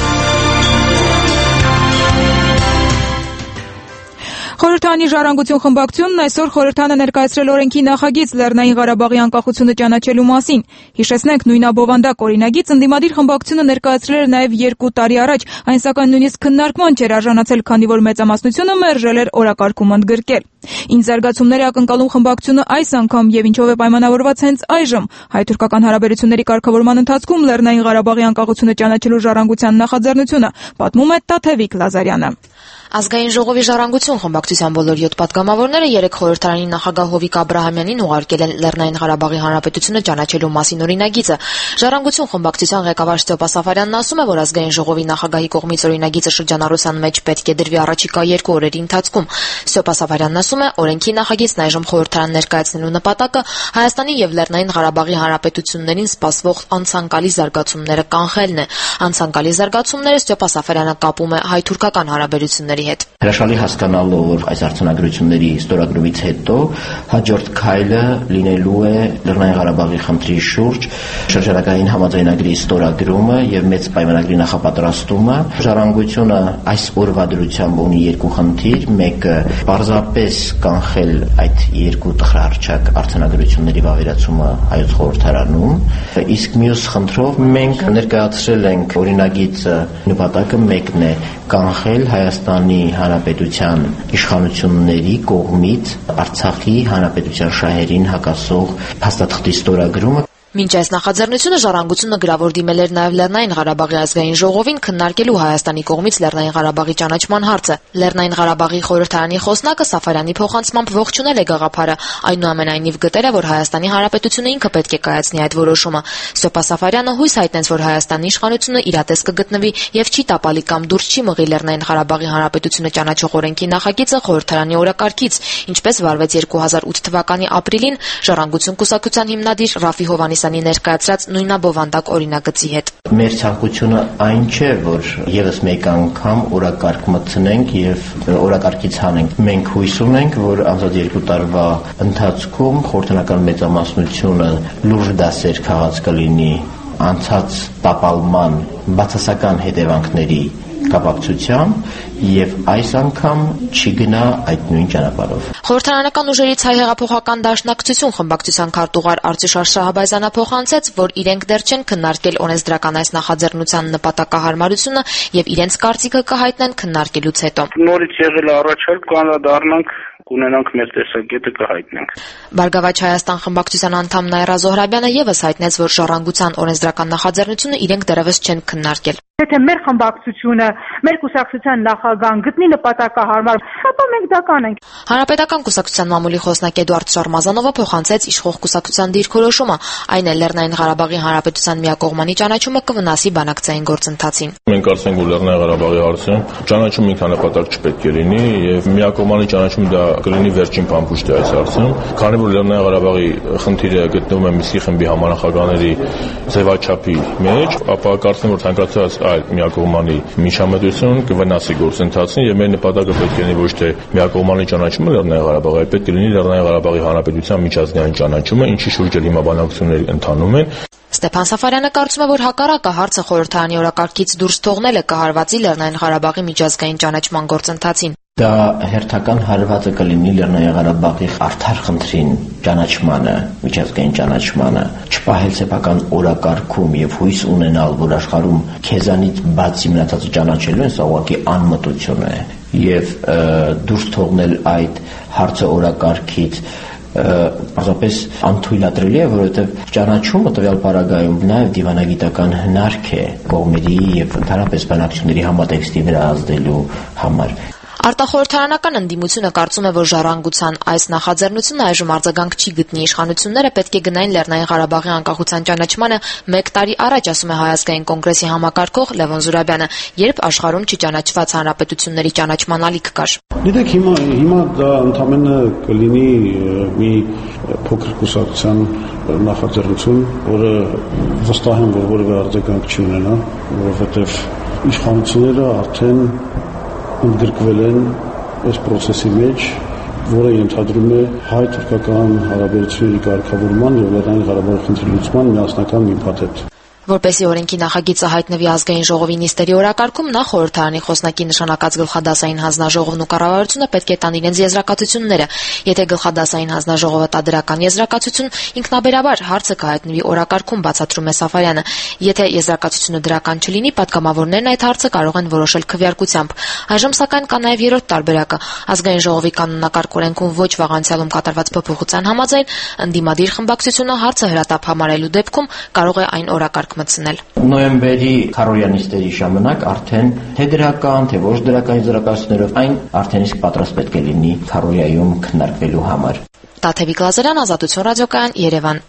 Խորհրդանի ժառանգություն խմբակցությունն այսօր խորհրդանը ներկայացրել օրենքի նախագիծ Լեռնային Ղարաբաղի անկախությունը ճանաչելու մասին։ Հիշեցնենք, նույնաբովանդակ օրինագիծ ընդդիմադիր խմբակցությունը ներկայացրել էր նաև երկու տարի առաջ, այն սակայն նույնիսկ քննարկման չէր արժանացել, քանի որ մեծամասնությունը մերժել էր օրակարգում ընդգրկել։ Ինչ զարգացումներ է ակնկալում խմբակցությունը այս անգամ եւ ինչով է պայմանավորված հենց այժմ։ Հայ-թուրքական հարաբերությունների կարգավորման ընթացքում Լեռնային Ղարաբաղի անկախությունը ճանաչելու ժառանգության նախաձեռնությունը, պատմում է Տաթևիկ Լազարյանը։ Ազգային ժողովի ժառանգություն խմբակցության բոլոր յոթ պատգամավորները երեք խորհրդարանի նախագահ Հովիկ Աբրահամյանին ուղարկել են Լեռնային Ղարաբաղի Հանրապետությունը ճանաչելու մասին օրինագիծը։ Ժառանգություն խմբակցության ղեկավար Ստեփա Սաֆարյանն ասում է, որ ազգային ժողովի նախագահի կողմից օրինագիծը շրջանառության մեջ պետք է դրվի առաջիկա երկու օրերի ընթացքում։ Ստեփա Սաֆարյանն ասում է, օրենքի նախագիծն այժմ խորհրդարան ներկայացնելու նպատակը Հայաստանի եւ Լեռնային Ղարաբաղի Հանրապետություններին սպասվող անցանկալի զարգացումները կանխելն է։ Անցանկալի զարգացումները Ստեփա Սաֆարյանը կապում է հայ-թուրքական հարաբերությունների հետ։ Հրաշալի հասկանալով, որ այս արձանագրությունների ստորագրումից հետո հաջորդ քայլը լինելու է Լեռնային Ղարաբաղի խնդրի շուրջ շրջանառային համաձայնագրի ստորագրումը եւ մեծ պայմանագրի նախապատրաստումը։ Ժառանգությունը այս օրվա դրությամբ ունի երկու խնդիր, մեկը պարզապես կանխել այդ երկու տխրահարճակ արձանագրությունների վավերացումը հայոց խորհրդարանում, իսկ մյուս խնդրով մենք ներկայացրել ենք օրինագիծը, նպատակը մեկն է՝ կանխել Հայաստանի Հանրապետության իշխանությունների կողմից Արցախի Հանրապետության շահերին հակասող փաստաթղթի ստորագրումը։ Մինչ այս նախաձեռնությունը ժառանգությունը գրավոր դիմել էր նաև Լեռնային Ղարաբաղի ազգային ժողովին քննարկելու Հայաստանի կողմից Լեռնային Ղարաբաղի ճանաչման հարցը։ Լեռնային Ղարաբաղի խորհրդարանի խոսնակը Սաֆարյանի փոխանցմամբ ողջունել է գաղափարը, այնուամենայնիվ գտել է, որ Հայաստանի Հանրապետությունը ինքը պետք է կայացնի այդ որոշումը։ Ստեփա Սաֆարյանը հույս հայտնեց, որ Հայաստանի իշխանությունը իրատես կգտնվի եւ չի տապալի կամ դուրս չի մղի Լեռնային Ղարաբաղի Հանրապետությունը ճանաչող օրենքի նախագիծը խորհրդարանի օրակարգից, ինչպես վարվեց երկու հազար ութ թվականի ապրիլին ժառանգություն կուսակցության հիմնադիր Ռաֆի Հովհաննիսյանի ներկայացրած նույնաբովանդակ օրինագծի հետ։ Մեր ցանկությունը այն չէ, որ եւս մեկ անգամ օրակարգ մտցնենք եւ օրակարգից հանենք։ Մենք հույս ունենք, որ անցած երկու տարվա ընթացքում խորհրդանական մեծամասնությունը լուրջ դասեր քաղած կլինի անցած տապալման բացասական հետևանքների կապակցությամբ եւ այս անգամ չի գնա այդ նույն ճանապարհով։ Խորհրդարանական ուժերից հայ հեղափոխական դաշնակցություն խմբակցության քարտուղար Արծիշ Շահաբազյանը փոխանցեց, որ իրենք դեռ չեն քննարկել օրենսդրական այս նախաձեռնության նպատակահարմարությունը եւ իրենց կարծիքը կհայտնեն քննարկելուց հետո։ Նորից եղել առաջարկ կանադառնանք ունենանք մեր տեսակետը կհայտնենք։ Բարգավաճ Հայաստան խմբակցության անդամ Նայրա Զոհրաբյանը եւս հայտնեց, որ ժառանգության օրենսդրական նախաձեռնությունը իրենք դեռևս չեն քննարկել։ Եթե մեր խմբակցությունը, մեր կուսակցության նախագահան գտնի նպատակահարմար, ապա մենք դա կանենք։ Հանրապետական կուսակցության մամուլի խոսնակ Էդուարդ Շարմազանովը փոխանցեց իշխող կուսակցության դիրքորոշումը, այն է Լեռնային Ղարաբաղի Հանրապետության միակողմանի ճանաչումը կվնասի բանակցային գործընթացին։ Մենք կարծենք, որ Լեռնային Ղարաբաղի հարցում ճանաչում ինքնանպատակ չպետք է լինի եւ միակողմանի ճանաչում դա կլինի վերջին փամփուշտը այս հարցում, քանի որ Լեռնային Ղարաբաղի խնդիրը գտնվում է Միսի խմբի համանախագահների ձևաչափի մեջ, ապա կարծեմ, որ ցանկացած այլ միակողմանի միջամտություն կվնասի գործընթացին եւ մեր նպատակը պետք է լինի ոչ թե միակողմանի ճանաչումը Լեռնային Ղարաբաղի, այլ պետք է լինի Լեռնային Ղարաբաղի Հանրապետության միջազգային ճանաչումը, ինչի շուրջ էլ հիմա բանակցություններ ընթանում են։ Ստեփան Սաֆարյանը կարծում է, որ հակառակը հարցը խորհրդարանի օրակարգից դուրս թողնելը կհարվածի Լեռնային Ղարաբաղի միջազգային ճանաչման գործընթացին։ Դա հերթական հարվածը կլինի Լեռնային Ղարաբաղի արդար խնդրին ճանաչմանը, միջազգային ճանաչմանը, չպահել սեփական օրակարգում եւ հույս ունենալ, որ աշխարհում քեզանից բացի մնացածը ճանաչելու են, սա ուղղակի անմտություն է եւ դուրս թողնել այդ հարցը օրակարգից պարզապես անթույլատրելի է, որովհետև ճանաչումը տվյալ պարագայում նաև դիվանագիտական հնարք է կողմերի եւ ընդհանրապես բանակցությունների համատեքստի վրա ազդելու համար։ Արտախորհրդարանական ընդդիմությունը կարծում է, որ ժառանգության այս նախաձեռնությունը այժմ արձագանք չի գտնի, իշխանությունները պետք է գնային Լեռնային Ղարաբաղի անկախության ճանաչմանը մեկ տարի առաջ, ասում է Հայ ազգային կոնգրեսի համակարգող Լևոն Զուրաբյանը, երբ աշխարհում չճանաչված հանրապետությունների ճանաչման ալիք կար։ Գիտեք, հիմա հիմա դա ընդամենը կլինի մի փոքր կուսակցության նախաձեռնություն, որը վստահ եմ, որ որևէ արձագանք չի ունենա, որովհետև իշխանությունները արդեն ընդգրկվել են այս process-ի մեջ, որը ենթադրում է հայ-թուրքական հարաբերությունների կարգավորման եւ Լեռնային Ղարաբաղի խնդրի լուծման միասնական մի փաթեթ։ Որպեսզի օրենքի նախագիծը հայտնվի ազգային ժողովի նիստերի օրակարգում, նախ խորհրդարանի խոսնակի նշանակած գլխադասային հանձնաժողովն ու կառավարությունը պետք է տան իրենց եզրակացությունները։ Եթե գլխադասային հանձնաժողովը տա դրական եզրակացություն, ինքնաբերաբար հարցը կհայտնվի օրակարգում, բացատրում է Սաֆարյանը։ Եթե եզրակացությունը դրական չլինի, պատգամավորներն այդ հարցը կարող են որոշել քվեարկությամբ։ Այժմ սակայն կա նաև երրորդ տարբերակը։ Ազգային ժողովի կանոնակարգ օրենքում ոչ վաղ անցյալում կատարված փոփոխության համաձայն ընդդիմադիր խմբակցությունը հարցը հրատապ համարելու դեպքում կարող է այն օրակարգ մտցնել։ Նոյեմբերի քառօրյա նիստերի ժամանակ արդեն թե դրական, թե ոչ դրական եզրակացություններով այն արդեն իսկ պատրաստ պետք է լինի քառօրյայում քննարկվելու համար։ Տաթևիկ Լազարյան, Ազատություն ռադիոկայան, Երևան։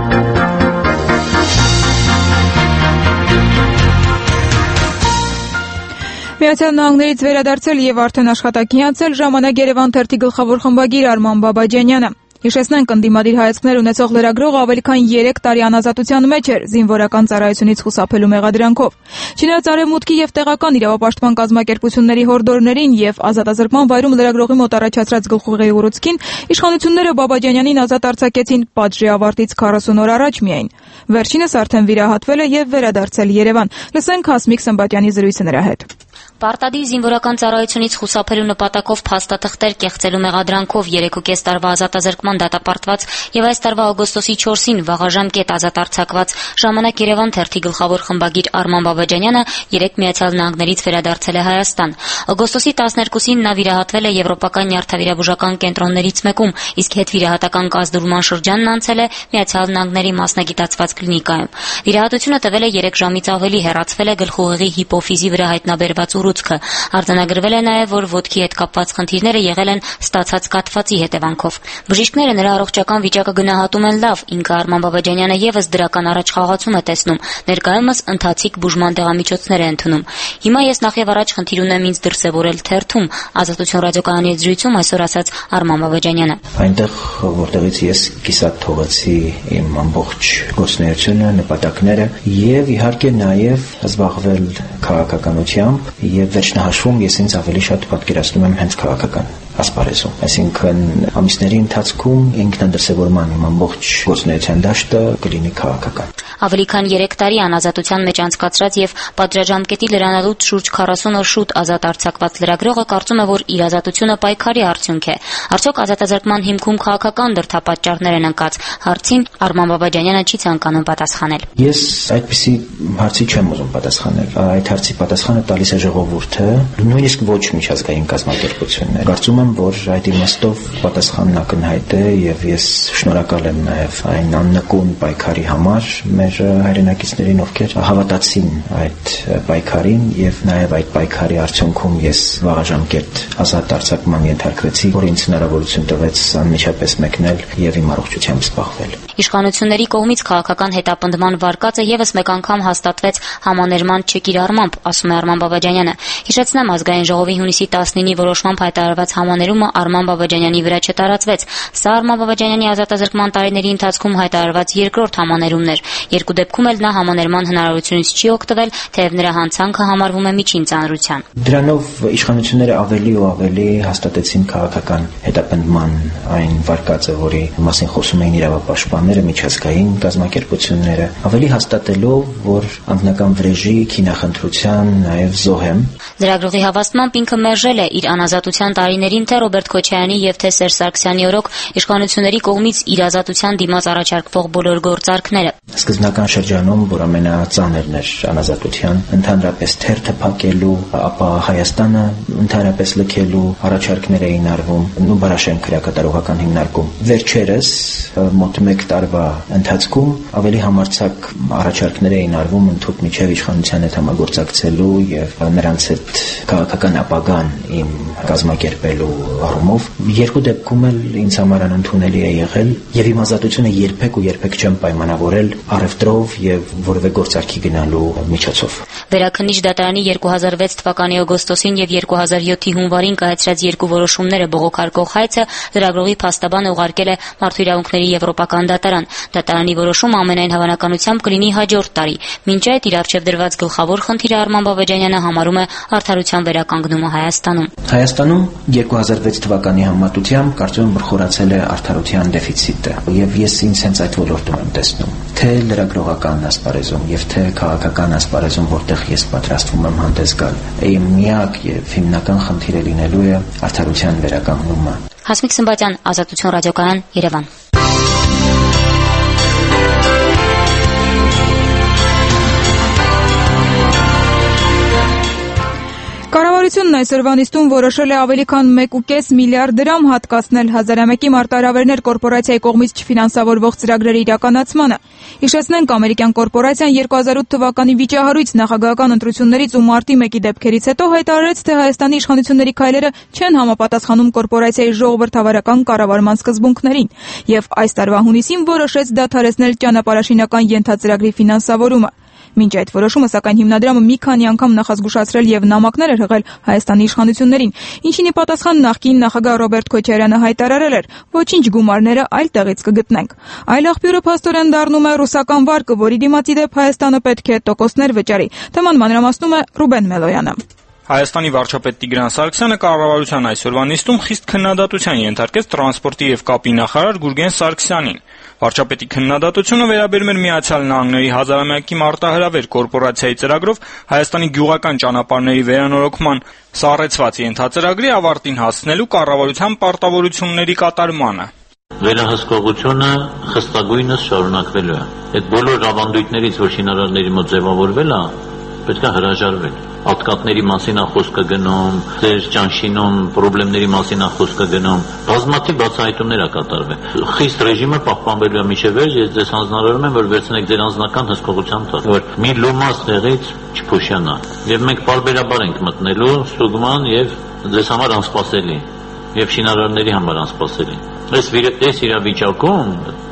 Միացյալ Նահանգներից վերադարձել եւ արդեն աշխատակի անցել ժամանակ Երևան թերթի գլխավոր խմբագիր Արման Բաբաջանյանը։ Հիշեցնենք, ընդդիմադիր հայացքներ ունեցող լրագրողը ավելի քան երեք տարի անազատության մեջ էր զինվորական ծառայությունից խուսափելու մեղադրանքով։ Չնայած արևմուտքի եւ տեղական իրավապաշտպան կազմակերպությունների հորդորներին եւ ազատազրկման վայրում լրագրողի մոտ առաջացրած գլխուղեղի ուռուցքին, իշխանությունները Բաբաջանյանին ազատ արձակեցին պատժի ավարտից քառասուն օր առաջ միայն։ Վերջինս արդեն վիրահատվել է եւ վերադարձել Երևան։ Լսենք Հասմիկ Սմբատյանի զրույցը նրա հետ։ Պարտադիր զինվորական ծառայությունից խուսափելու նպատակով փաստաթղթեր կեղծելու մեղադրանքով երեքուկես տարվա ազատազրկման դատապարտված եւ այս տարվա օգոստոսի չորսին վաղաժամ կետ ազատ արձակված ժամանակ Երևան թերթի գլխավոր խմբագիր Արման Բաբաջանյանը երեք Միացյալ Նահանգներից վերադարձել է Հայաստան։ Օգոստոսի տասներկուսին նա վիրահատվել է եվրոպական նյարդավիրաբուժական կենտրոններից մեկում, իսկ հետվիրահատական կազդուրման շրջանն անցել է Միացյալ Նահանգների մասնագիտացված կլինիկայում։ Վիրահատությունը տևել է երեք ժամից ավելի, հեռացվել է գլխուղեղի հիպոֆիզի վրա հայտնաբերված ուռուցքը։ Արձանագրվել է նաև, որ ոտքի հետ կապված խնդիրները եղել են ստացած կաթվածի հետևանքով։ Բժիշկները նրա առողջական վիճակը գնահատում են լավ, ինքը Արման Բաբաջանյանը եւս դրական առաջխաղացում է տեսնում, ներկայումս ընթացիկ բուժման դեղամիջոցներ է ընդունում։ Հիմա ես նախ եւ առաջ խնդիր ունեմ ինձ դրսեւորել թերթում, Ազատություն ռադիոկայանի զրույցում այսօր ասաց Արման Բաբաջանյանը։ Այնտեղ, որտեղից ես կիսատ թողեցի իմ ամբողջ գործունեությունը, նպատակները եւ իհարկե նաեւ զբաղվել քաղաքականությամբ եւ վերջնահաշվում ես ինձ ավելի շատ պատկերացնում եմ հենց քաղաքական ասպարեզում, այսինքն ամիսների ընթացքում ինքնադրսևորման իմ ամբողջ գործունեության դաշտը կլինի քաղաքական։ Ավելի քան երեք տարի անազատության մեջ անցկացրած եւ պատժաժամկետի լրանալուց շուրջ քառասուն օր շուտ ազատ արձակված լրագրողը կարծում է, որ իր ազատությունը պայքարի արդյունք է։ Արդյոք ազատազրկման հիմքում քաղաքական դրդապատճառներ են ընկած։ Հարցին Արման Բաբաջանյանը չի ցանկանում պատասխանել։ Ես այդպիսի հարցի չեմ ուզում պատասխանել։ Այդ հարցի պատասխանը տալիս է ժողովուրդը, նույնիսկ ոչ միջազգային կազմակերպությունները։ Կարծում եմ, որ այդ իմաստով պատասխանն ակնհայտ է եւ ես շնորհակալ եմ նաեւ այն աննկուն պայքարի համար մեր հայրենակիցներին, ովքեր հավատացին այդ պայքարին եւ նաեւ այդ պայքարի արդյունքում ես վաղաժամկետ ազատ արձակման ենթարկվեցի, որ ինձ հնարավորություն տվեց անմիջապես մեկնել եւ իմ առողջությամբ զբաղվել։ Իշխանությունների կողմից քաղաքական հետապնդման վարկածը եւս մեկ անգամ հաստատվեց համաներման չկիրառմամբ, ասում է Արման Բաբաջանյանը։ Հիշեցնեմ, ազգային ժողովի հունիսի տասնինի որոշմամբ հայտարարված համաներումը Արման Բաբաջանյանի վրա չտարածվեց։ Սա Արման Բաբաջանյանի ազատազրկման տարիների ընթացքում հայտարարված երկրորդ համաներումն էր։ Երկու դեպքում էլ նա համաներման հնարավորությունից չի օգտվել, թեև նրա հանցանքը համարվում է միջին ծանրության։ Դրանով իշխանությունները ավելի ու ավելի հաստատեցին քաղաքական հետապնդման այն վարկածը, որի մասին խոսում էին իրավապաշտպանները, միջազգային կազմակերպությունները, ավելի հաստատելով, որ անձնական վրեժի, քինախնդրության, նաև զոհեմ։ Լրագրողի հավաստմամբ ինքը մերժել է իր անազատության տարիներին թե Ռոբերտ Քոչարյանի եւ թե Սերժ Սարգսյանի օրոք իշխանությունների կողմից իր ազատության դիմաց առաջարկվող բոլոր գործարքները։ Սկզբնա սկզբնական շրջանում, որ ամենածանրն էր անազատության, ընդհանրապես թերթը փակելու, ապա Հայաստանը ընդհանրապես լքելու առաջարկներ էին արվում, ու Բարաշեն քրեակատարողական հիմնարկում։ Վերջերս մոտ մեկ տարվա ընթացքում ավելի համարձակ առաջարկներ էին արվում ընդհանուր միջև իշխանության հետ համագործակցելու եւ նրանց հետ քաղաքական ապագան իմ կազմակերպելու առումով։ Երկու դեպքում էլ ինձ համար անընդունելի է եղել եւ իմ ազատությունը երբեք ու երբեք չեմ պայմանավորել առևտրով եւ որևէ գործարքի գնալու միջոցով։ Վերաքննիչ դատարանի երկու հազար վեց թվականի օգոստոսին եւ երկու հազար յոթի հունվարին կայացրած երկու որոշումները բողոքարկող հայցը լրագրողի փաստաբանը ուղարկել է Մարդու իրավունքների եվրոպական դատարան։ Դատարանի որոշումը ամենայն հավանականությամբ կլինի հաջորդ տարի։ Մինչ այդ իր առջև դրված գլխավոր խնդիրը Արման Բաբաջանյանը համարում է արդարության վերականգնումը Հայաստանում։ Հայաստանում երկու հազար վեց թվականի համեմատությամբ կարծում եմ բրխորացել է արդարության դեֆիցիտը եւ ես ինձ հենց այդ ոլորտում եմ տեսնում, թե լրագրողական ասպարեզում եւ թե քաղաքական ասպարեզում, որտեղ ես պատրաստվում եմ հանդես գալ, իմ միակ եւ հիմնական խնդիրը լինելու է արդարության վերականգնումը։ Հասմիկ Սմբատյան, Ազատություն ռադիոկայան, Երևան։ Կառավարությունն այսօրվա նիստում որոշել է ավելի քան մեկ ու կես միլիարդ դրամ հատկացնել հազարամյակի մարտահրավերներ կորպորացիայի կողմից չֆինանսավորվող ծրագրերի իրականացմանը։ Հիշեցնենք, ամերիկյան կորպորացիան երկու հազար ութ թվականի վիճահարույց նախագահական ընտրություններից ու մարտի մեկի դեպքերից հետո հայտարարեց, թե Հայաստանի իշխանությունների քայլերը չեն համապատասխանում կորպորացիայի ժողովրդավարական կառավարման սկզբունքներին, եւ այս տարվա հունիսին որոշեց դադարեցնել ճանապարհաշինական ենթածրագրի ֆինանսավորումը։ Մինչ այդ որոշումը, սակայն, հիմնադրամը մի քանի անգամ նախազգուշացրել եւ նամակներ էր հղել Հայաստանի իշխանություններին, ինչին ի պատասխան նախկին նախագահ Ռոբերտ Քոչարյանը հայտարարել էր. «Ոչինչ, գումարները այլ տեղից կգտնենք»։ Այլ աղբյուրը փաստորեն դառնում է ռուսական վարկը, որի դիմաց ի դեպ Հայաստանը պետք է տոկոսներ վճարի։ Թեման մանրամասնում է Ռուբեն Մելոյանը։ Հայաստանի վարչապետ Տիգրան Սարգսյանը կառավարության այսօրվա նիստում խիստ քննադատության ենթարկեց տրանսպորտի եւ կապի նախարար Գուրգեն Սարգսյանին։ Վարչապետի քննադատությունը վերաբերում էր Միացյալ Նահանգների հազարամյակի մարտահրավեր կորպորացիայի ծրագրով Հայաստանի գյուղական ճանապարհների վերանորոգման սառեցված ենթածրագրի ավարտին հասցնելու կառավարության պարտավորությունների կատարմանը։ Վերահսկողությունը խստագույնս շարունակվելու է։ Այդ բոլոր ավանդույթներից, որ շինարարների մոտ ձևավորվել է, պետք է հրաժարվել։ Ատկատների մասին է խոսքը գնում, ձեր ճանշինում խնդիրների մասին է խոսքը գնում, բազմաթիվ բացահայտումներ է կատարվել։ Խիստ ռեժիմը պահպանվելու է մինչև վերջ, ես ձեզ հանձնարարում եմ, որ վերցնեք ձեր անձնական հսկողության տակ, որ մի լոմաս տեղից չփոշյանա։ Եվ մենք պարբերաբար ենք մտնելու ստուգման եւ ձեզ համար անսպասելի, եւ շինարարների համար անսպասելի։ Այս այս իրավիճակում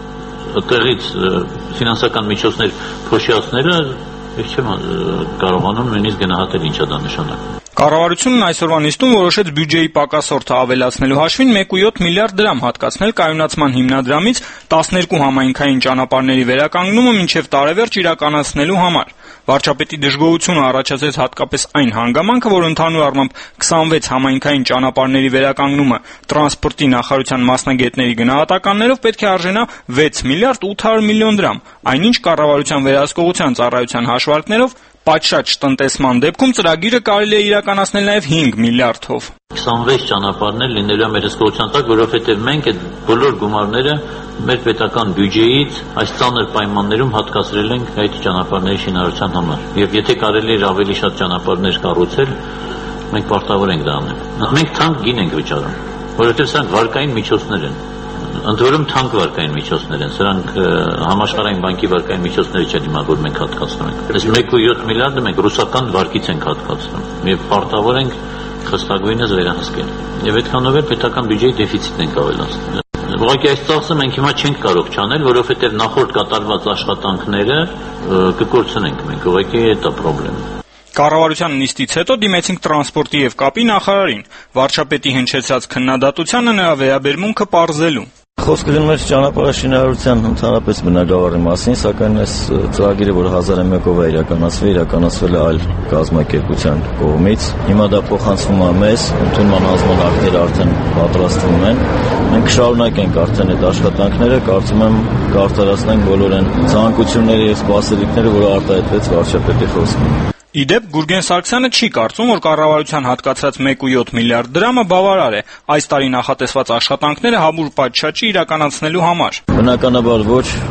տեղից ֆինանսական միջոցներ փոշիացնելը Ես չեմ կարողանում նույնիսկ գնահատել ինչա դա նշանակում։ Կառավարությունն այսօրվա նիստում որոշեց բյուջեի պակասորդը ավելացնելու հաշվին մեկ ու յոթ միլիարդ դրամ հատկացնել կայունացման հիմնադրամից տասներկու համայնքային ճանապարհների վերականգնումը մինչև տարեվերջ իրականացնելու համար։ Վարչապետի դժգոհությունը առաջացեց հատկապես այն հանգամանքը, որ ընդհանուր առմամբ քսանվեց համայնքային ճանապարհների վերականգնումը տրանսպորտի նախարարության մասնագետների գնահատականներով պետք է արժենա վեց միլիարդ ութ հարյուր միլիոն դրամ, այնինչ կառավարության վերահսկողության ծառայության հաշվարկներով պատշաճ տնտեսման դեպքում ծրագիրը կարելի է իրականացնել նաև հինգ միլիարդով։ քսանվեց ճանապարհներ լինելու է մեր հսկողության տակ, որովհետև մենք այդ բոլոր գումարները մեր պետական բյուջեից այս ծանր պայմաններում հատկացրել ենք այդ ճանապարհների շինարարության համար։ Եվ եթե կարելի էր ավելի շատ ճանապարհներ կառուցել, մենք պարտավոր ենք դա անել։ Մենք թանկ գին ենք վճարում, որովհետև սրանք վարկային միջոցներ են։ Ընդ որում թանկ վարկային միջոցներ են, սրանք համաշխարհային բանկի վարկային միջոցները չեն հիմա, որ մենք հատկացնում ենք։ Այս մեկ ու յոթ միլիարդը մենք ռուսական վարկից ենք հատկացնում եւ պարտավոր ենք խստագույնս վերահսկել։ Եվ այդքանով էլ պետական բյուջեի դեֆիցիտն ենք ավելացնում։ Ուղղակի այս ծախսը մենք հիմա չենք կարող չանել, որովհետեւ նախորդ կատարված աշխատանքները կկորցնենք մենք։ Ուղղակի դա խնդրեմ։ Կառավարության նիստից հետո դիմեցինք տրանսպորտի եւ կապի նախարարին, վարչապետի հնչեցած քննադատությանը նրա վերաբերմունքը պարզելու։ Խոսքը գնում է ճանապարհաշինարարության ընդհանրապես բնագավառի մասին, սակայն այս ծրագիրը, որ հազար մեկով է իրականացվել, իրականացվել է այլ կազմակերպության կողմից։ Հիմա դա փոխանցվում է մեզ, ընդունման հանձնարարները արդեն պատրաստվում են։ Մենք շարունակենք արդեն այդ աշխատանքները, կարծում եմ կարտարացնենք բոլոր այն ցանկությունները եւ սպասելիքները, որ արտահայտվեց վարչապետի խոսքում։ Իդեպ Գուրգեն Սարգսյանը չի կարծում, որ կառավարության հատկացրած մեկ ու յոթ միլիարդ դրամը բավարար է այս տարի նախատեսված աշխատանքները համուր պատշաճի իրականացնելու համար։ Բնականաբար ոչ,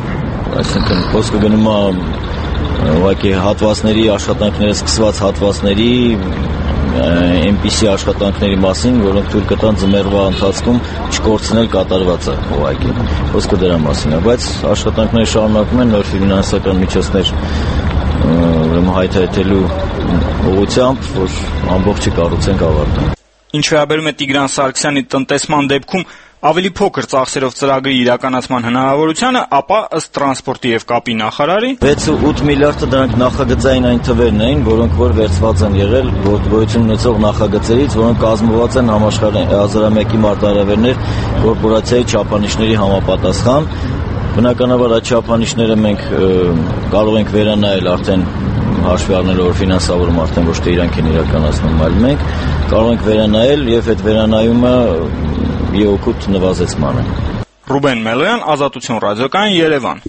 այսինքն խոսքը գնում է ուղղակի հատվածների աշխատանքները սկսված հատվածների այնպիսի աշխատանքների մասին, որոնք թույլ կտան ձմեռվա ընթացքում չկորցնել կատարվածը ուղղակի։ Խոսքը դրա մասին է, բայց աշխատանքները շարունակվում են նոր ֆինանսական միջոցներ ուրեմն հայթայթելու ուղղությամբ, որ ամբողջը կառուցենք ավարտենք։ Ինչ վերաբերում է Տիգրան Սարգսյանի տնտեսման դեպքում ավելի փոքր ծախսերով ծրագրի իրականացման հնարավորությանը, ապա ըստ տրանսպորտի եւ կապի նախարարի վեց ու ութ միլիարդը դրանք նախագծային այն թվերն էին, որոնք որ վերցված են եղել գործողություն ունեցող նախագծերից, որոնք կազմված են համաշխարհային հազարամյակի մարտահրավերներ կորպորացիայի չափանիշների համապատասխան։ Բնականաբար այդ չափանիշները մենք կարող ենք վերանայել արդեն հաշվի առնելով, որ ֆինանսավորում արդեն ոչ թե իրանք են իրականացնում, այլ մենք կարող ենք վերանայել եւ այդ վերանայումը իօքուտ նվազեցման է։ Ռուբեն Մելոյան, Ազատություն ռադիոկայան, Երևան։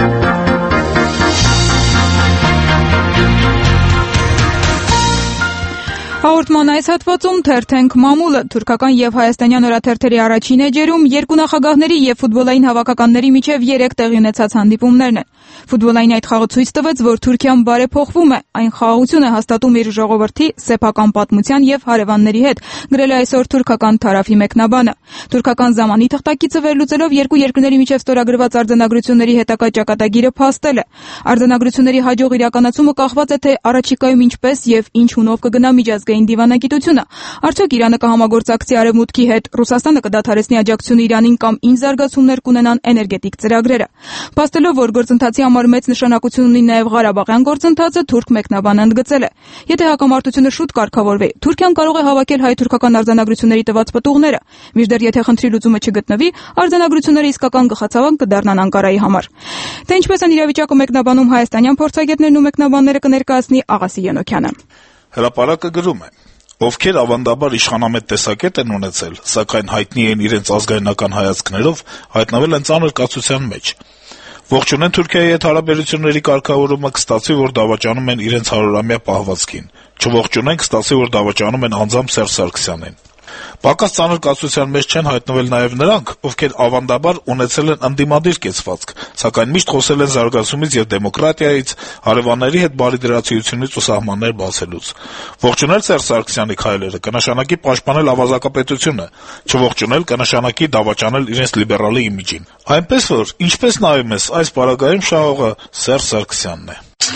Հաղորդման այս հատվածում թերթենք մամուլը թուրքական եւ հայաստանյան օրաթերթերի առաջին էջերում երկու նախագահների եւ ֆուտբոլային հավաքականների միջև երեք տեղի ունեցած հանդիպումներն են։ Ֆուտբոլային այդ խաղը ցույց տվեց, որ Թուրքիան բարեփոխվում է, այն խաղաղություն է հաստատում իր ժողովրդի սեփական պատմության եւ հարևանների հետ, գրել է այսօր թուրքական Թարաֆի մեկնաբանը։ Թուրքական Զամանի թղթակիցը վերլուծելով երկու երկրների միջև ստորագրված արձանագրությունների հետագա ճակատագիրը փաստել է։ Արձանագրությունների հաջող իրականացումը կախված է թե առաջիկայում ինչպես եւ ինչ հունով կգնա միջազգային դիվանագիտությունը։ Արդյոք Իրանը կհամագործակցի Արևմուտքի հետ, Ռուսաստանը կդադարեցնի աջակցությունը Իրանին կամ ինչ զարգացումներ կունենան էներգետիկ ծրագրերը։ Փաստելով, որ գործընթացի համար մեծ նշանակություն ունի նաև Ղարաբաղյան գործընթացը, թուրք մեկնաբանը ընդգծել է. Եթե հակամարտությունը շուտ կարգավորվի, Թուրքիան կարող է հավաքել հայ-թուրքական արձանագրությունների տված պտուղները, մինչդեռ եթե խնդրի լուծումը չգտնվի, արձանագրությունները իսկական գլխացավանք կդառնան Անկարայի համար։ Թե ինչպես են իրավիճակը մեկնաբանում հայաստանյան փորձագետներն ու մեկնաբանները կներկայացնի Աղասի Յոնոքյանը։ Հրապարակը գրում է. ովքեր ավանդաբար իշխանամետ տեսակետ են ունեցել, սակայն հայտնի են իրենց ազգայնական հայացքներով, հայտնվել են ծանր կացության մեջ։ Ողջունեն Թուրքիայի հետ հարաբերությունների կարգավորումը, կստացվի, որ դավաճանում են իրենց հարյուրամյա պահվածքին։ Չողջունեն, կստացվի, որ դավաճանում են անձամբ Սերժ Սարգսյանին։ Պակաս ծանր կացության մեջ չեն հայտնվել նաև նրանք, ովքեր ավանդաբար ունեցել են ընդդիմադիր կեցվածք, սակայն միշտ խոսել են զարգացումից եւ դեմոկրատիայից, հարևանների հետ բարիդրացիությունից ու սահմաններ բացելուց։ Ողջունել Սերժ Սարգսյանի քայլերը կնշանակի պաշտպանել ավազակապետությունը, չողջունել կնշանակի դավաճանել իրենց լիբերալի իմիջին։ Այնպես որ, ինչպես նայում ես, այս պարագայում շահողը Սերժ Սարգսյանն է։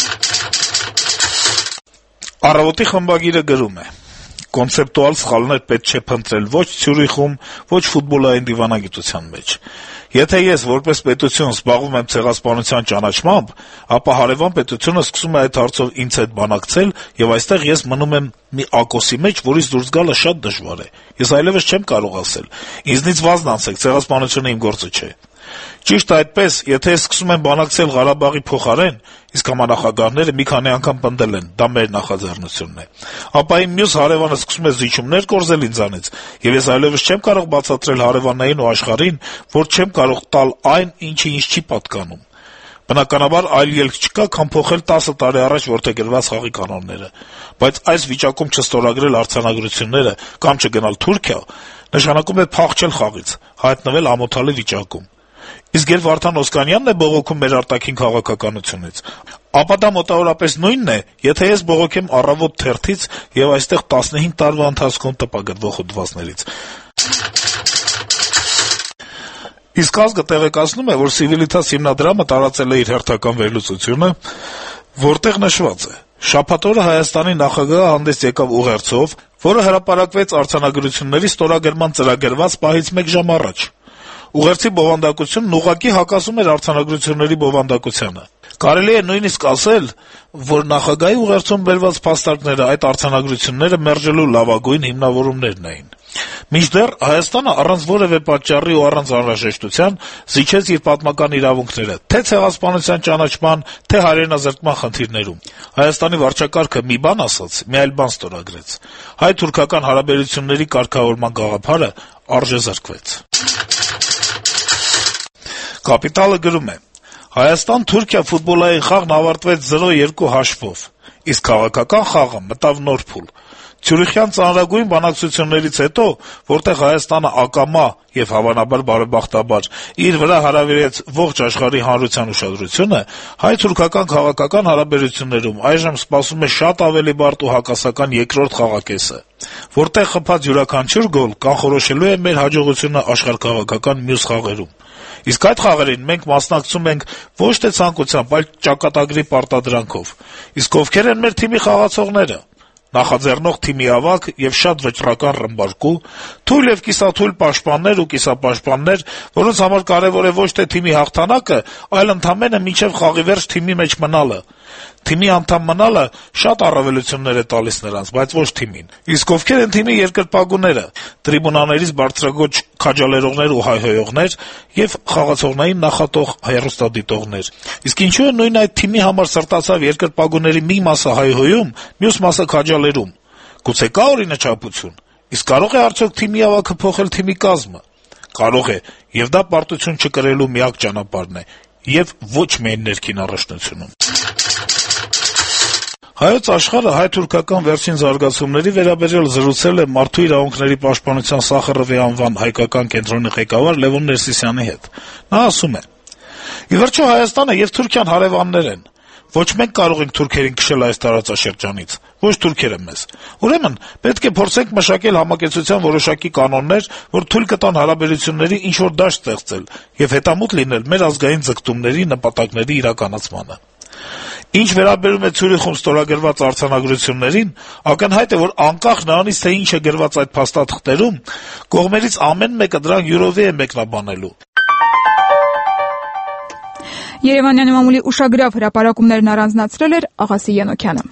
Առավոտի խմբագիրը գրում է. կոնցեպտուալ սխալներ պետք չէ փնտրել ոչ Ցյուրիխում, ոչ ֆուտբոլային դիվանագիտության մեջ։ Եթե ես որպես պետություն զբաղվում եմ ցեղասպանության ճանաչմամբ, ապա հարևան պետությունը սկսում է այդ հարցով ինձ հետ բանակցել, եւ այստեղ ես մնում եմ մի ակոսի մեջ, որից դուրս գալը շատ դժվար է։ Ես այլևս չեմ կարող ասել. ինձնից վազնացեք, ցեղասպանությունը իմ գործը չէ։ Ճիշտ այդպես, եթե ես սկսում եմ բանակցել Ղարաբաղի փոխարեն, իսկ համանախագահները մի քանի անգամ պնդել են, դա մեր նախաձեռնությունն է, ապա իմ մյուս հարևանը սկսում է զիջումներ կորզել ինձանից, եւ ես այլևս չեմ կարող բացատրել հարևաններին ու աշխարհին, որ չեմ կարող տալ այն, ինչը ինձ չի պատկանում։ Բնականաբար այլ ելք չկա, քան փոխել տասը տարի առաջ որդեգրված խաղի կանոնները, բայց այս վիճակում չստորագրել արձանագրությունները կամ չգնալ Թուրքիա, նշանակում է փախչել խաղից, հայտնվել ամոթալի վիճակում։ Իսկ երբ Վարդան Օսկանյանն է բողոքում մեր արտաքին քաղաքականությունից, ապա դա մոտավորապես նույնն է, եթե ես բողոքեմ Առավոտ թերթից եւ այստեղ տասնհինգ տարվա ընթացքում տպագրվող հոդվածներից։ Իսկ ազգը տեղեկացնում է, որ Civitas հիմնադրամը տարածել է իր հերթական վերլուծությունը, որտեղ նշված է. շաբաթ օրը Հայաստանի նախագահը հանդես եկավ ուղերձով, որը հրապարակվեց արձանագրությունների ստորագրման ծրագրված պահից մեկ ժամ առաջ։ Ուղերձի բովանդակությունն ուղղակի հակասում էր արձանագրությունների բովանդակությանը։ Կարելի է նույնիսկ ասել, որ նախագահի ուղերձում բերված փաստարկները այդ արձանագրությունները մերժելու լավագույն հիմնավորումներն էին։ Մինչդեռ Հայաստանը առանց որևէ պատճառի ու առանց անհրաժեշտության զիջեց իր պատմական իրավունքները թե ցեղասպանության ճանաչման, թե հայրենազրկման խնդիրներում։ Հայաստանի վարչակարգը մի բան ասաց, մի այլ բան ստորագրեց։ Հայ-թուրքական հարաբերությունների կարգավորման գաղափարը արժեզրկվեց։ Կապիտալը գրում է. Հայաստան-Թուրքիա ֆուտբոլային խաղն ավարտվեց զրո երկու հաշվով, իսկ քաղաքական խաղը մտավ նոր փուլ։ Ցյուրիխյան ծանրագույն բանակցություններից հետո, որտեղ Հայաստանը ակամա եւ հավանաբար բարեբախտաբար իր վրա հարավիրեց ողջ աշխարհի հանրության ուշադրությունը, հայ-թուրքական քաղաքական հարաբերություններում այժմ սպասում է շատ ավելի բարդ ու հակասական երկրորդ խաղակեսը, որտեղ խփած յուրաքանչյուր գոլ կանխորոշելու է մեր հաջողությունը աշխարհքաղաքական մյուս խաղերում։ Իսկ այդ խաղերին մենք մասնակցում ենք ոչ թե ցանկությամբ, այլ ճակատագրի պարտադրանքով։ Իսկ ովքեր են մեր թիմի խաղացողները։ Նախաձեռնող թիմի ավագ եւ շատ վճռական ռմբարկու, թույլ եւ կիսաթույլ պաշտպաններ ու կիսապաշտպաններ, որոնց համար կարեւոր է ոչ թե թիմի հաղթանակը, այլ ընդամենը մինչեւ խաղի վերջ թիմի մեջ մնալը։ Թիմի անդամ մնալը շատ առավելություններ է տալիս նրանց, բայց ոչ թիմին։ Իսկ ովքեր են թիմի երկրպագուները, տրիբունաներից բարձրագոչ քաջալերողներ ու հայհոյողներ եւ խաղացողներին նախատող հեռուստադիտողներ։ Իսկ ինչու է նույն այդ թիմի համար սրտացավ երկրպագուների մի մասը հայհոյում, մյուս մասը քաջալերում։ Գուցե կա օրինաչափություն։ Իսկ կարող է արդյոք թիմի ավագը փոխել թիմի կազմը։ Կարող է, եւ դա պարտություն չկրելու միակ ճանապարհն է, եւ ոչ միայն ներքին առաջնությունում։ Հայոց աշխարհը հայ-թուրքական վերջին զարգացումների վերաբերյալ զրուցել է Մարդու իրավունքների պաշտպանության Սախարովի անվան հայկական կենտրոնի ղեկավար Լևոն Ներսիսյանի հետ։ Նա ասում է. «Ի վերջո Հայաստանը եւ Թուրքիան հարևաններ են։ Ոչ մենք կարող ենք թուրքերին քշել այս տարածաշրջանից, ոչ թուրքերը մեզ։ Ուրեմն պետք է փորձենք մշակել համակեցության որոշակի կանոններ, որ թույլ կտան հարաբերությունների ինչ-որ դաշտ ստեղծել եւ հետամուտ լինել մեր ազգային ձգտումների նպատակների իրականացմանը։ Ինչ վերաբերում է Ցյուրիխում ստորագրված արձանագրություններին, ակնհայտ է, որ անկախ նրանից, թե ինչ է գրված այդ փաստաթղթերում, կողմերից ամեն մեկը դրանք յուրովի է մեկնաբանելու»։ Երևանյան մամուլի ուշագրավ հրապարակումներն առանձնացրել էր Աղասի Յանոքյանը։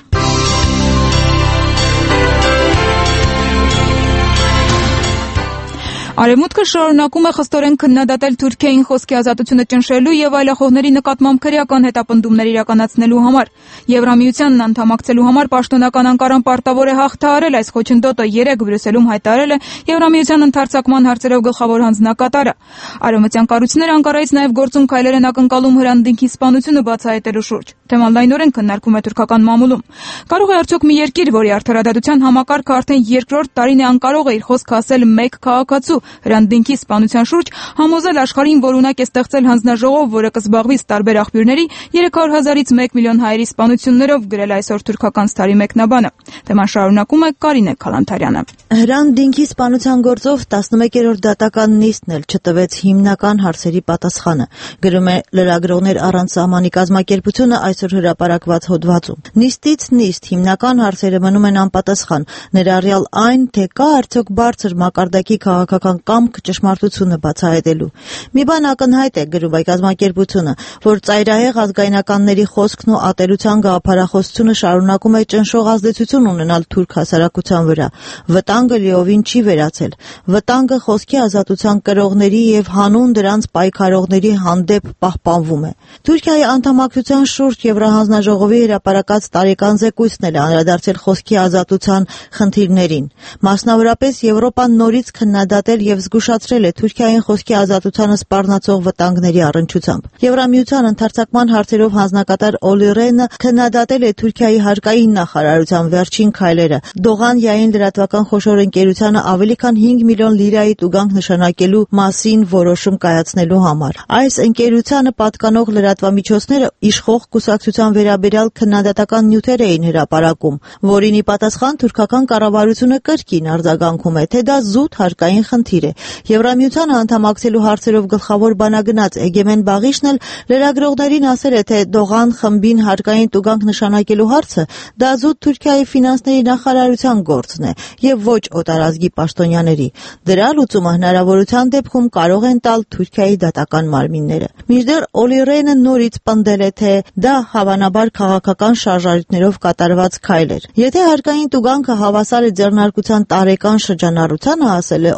Արևմուտքը շարունակում է խստորեն քննադատել Թուրքիային խոսքի ազատությունը ճնշելու եւ այլախոհների նկատմամբ քրեական հետապնդումներ իրականացնելու համար։ Եվրամիությանն անդամակցելու համար պաշտոնական Անկարան պարտավոր է հաղթահարել այս խոչընդոտը երեկ Բրյուսելում հայտարարել է Եվրամիության ընդարձակման հարցերով գլխավոր հանձնակատարը։ Արևմտյան կառույցները Անկարայից նաեւ գործում քայլեր են ակնկալում Հրանդինքի սպանությունը բացահայտելու շուրջ։ Թեման լայնորեն քննարկվում է թուրքական մամուլում։ Կարող է արդյոք մի երկիր, որի արդարադատության համակարգը արդեն երկրորդ տարին է անկարող է իր խոսքը ասել մեկ քաղաքացու Հրանդինքի սպանության շուրջ, համոզել աշխարհին, որ ունակ է ստեղծել հանձնաժողով, որը կզբաղվի տարբեր աղբյուրների երեք հարյուր հազարից մեկ միլիոն հայերի սպանություններով, գրել այսօր թուրքական ստարի մեկնաբանը։ Թեման շարունակում է Կարինե Քալանթարյանը։ Հրանդինքի սպանության գործով տասնմեկերորդ դատական նիստն էլ չտվեց հիմնական հարցերի պատասխանը, գրում է Լրագրողներ առանց սահմանի կազմակերպությունը այսօր հրապարակված հոդվածում։ Նիստից նիստ հիմնական հարցերը մնում են անպատասխան, ներառյալ այն, թե կա արդյոք բարձր մակարդակի քաղաքական կամք ճշմարտությունը բացահայտելու։ Մի բան ակնհայտ է, գրում է կազմակերպությունը, որ ծայրահեղ ազգայնականների խոսքն ու ատելության գաղափարախոսությունը շարունակում է ճնշող ազդեցություն ունենալ թուրք հասարակության վրա։ Վտանգը լիովին չի վերացել։ Վտանգը խոսքի ազատության կրողների եւ հանուն դրանց պայքարողների հանդեպ պահպանվում է։ Թուրքիայի անդամակցության շուրջ Եվրահանձնաժողովի հրապարակած տարեկան զեկույցն էլ անդրադարձել խոսքի ազատության խնդիրներին։ Մասնավորապես Եվրոպան նորից քննադատել եւ զգուշացրել է Թուրքիային խոսքի ազատությանը սպառնացող վտանգների առնչությամբ։ Եվրամիության ընդարձակման հարցերով հանձնակատար Օլի Ռենը քննադատել է Թուրքիայի հարկային նախարարության վերջին քայլերը Դողան յային լրատվական խոշոր ընկերությանը ավելի քան հինգ միլիոն լիրայի տուգանք նշանակելու մասին որոշում կայացնելու համար։ Այս ընկերությանը պատկանող լրատվամիջոցները իշխող կուսակցության վերաբերյալ քննադատական նյութեր էին հրապարակում, որին ի պատասխան թուրքական կառավարությունը կրկին արձագանքում է, թե դա զուտ հարկային խնդիր է։ Եվրամիությանը անդամակցելու հարցերով գլխավոր բանագնաց Էգեմեն Բաղիշն էլ լրագրողներին ասել է, թե Դողան խմբին հարկային տուգանք նշանակելու հարցը դա զուտ Թուրքիայի ֆինանսների նախարարության գործն է եւ ոչ օտարազգի պաշտոնյաների։ Դրա լուծումը հնարավորության դեպքում կարող են տալ Թուրքիայի դատական մարմինները։ Մինչդեռ Օլի Ռենը նորից պնդել է, թե դա հավանաբար քաղաքական շարժառիթներով կատարված քայլ էր։ Եթե հարկային տուգանքը հավասար է ձեռնարկության տարեկան շրջանառությանը, ասել է Օլի